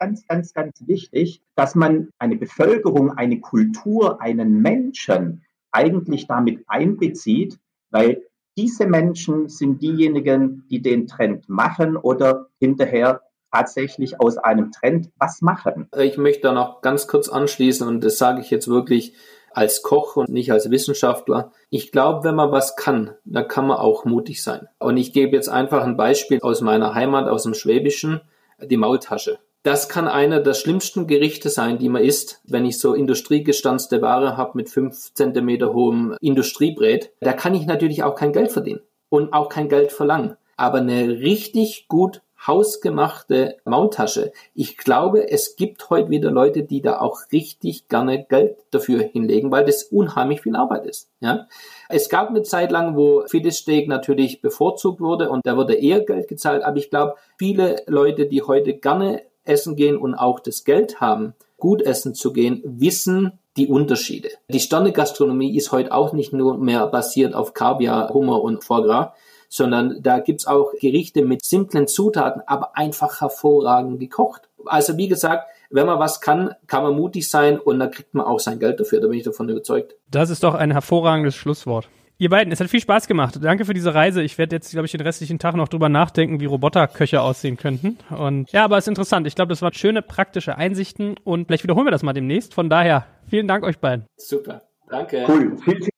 wichtig, dass man eine Bevölkerung, eine Kultur, einen Menschen eigentlich damit einbezieht, weil diese Menschen sind diejenigen, die den Trend machen oder hinterher tatsächlich aus einem Trend was machen. Ich möchte da noch ganz kurz anschließen und das sage ich jetzt wirklich als Koch und nicht als Wissenschaftler. Ich glaube, wenn man was kann, dann kann man auch mutig sein. Und ich gebe jetzt einfach ein Beispiel aus meiner Heimat, aus dem Schwäbischen, die Maultasche. Das kann einer der schlimmsten Gerichte sein, die man isst, wenn ich so industriegestanzte Ware habe mit 5 Zentimeter hohem Industriebrät. Da kann ich natürlich auch kein Geld verdienen und auch kein Geld verlangen. Aber eine richtig gut hausgemachte Maultasche. Ich glaube, es gibt heute wieder Leute, die da auch richtig gerne Geld dafür hinlegen, weil das unheimlich viel Arbeit ist. Ja? Es gab eine Zeit lang, wo Filetsteak natürlich bevorzugt wurde und da wurde eher Geld gezahlt. Aber ich glaube, viele Leute, die heute gerne essen gehen und auch das Geld haben, gut essen zu gehen, wissen, die Unterschiede. Die Sternegastronomie ist heute auch nicht nur mehr basiert auf Kaviar, Hummer und Foie Gras, sondern da gibt's auch Gerichte mit simplen Zutaten, aber einfach hervorragend gekocht. Also wie gesagt, wenn man was kann, kann man mutig sein und da kriegt man auch sein Geld dafür, da bin ich davon überzeugt. Das ist doch ein hervorragendes Schlusswort. Ihr beiden, es hat viel Spaß gemacht. Danke für diese Reise. Ich werde jetzt, glaube ich, den restlichen Tag noch drüber nachdenken, wie Roboterköche aussehen könnten. Und ja, aber es ist interessant. Ich glaube, das waren schöne praktische Einsichten und vielleicht wiederholen wir das mal demnächst. Von daher, vielen Dank euch beiden. Super, danke. Cool, vielen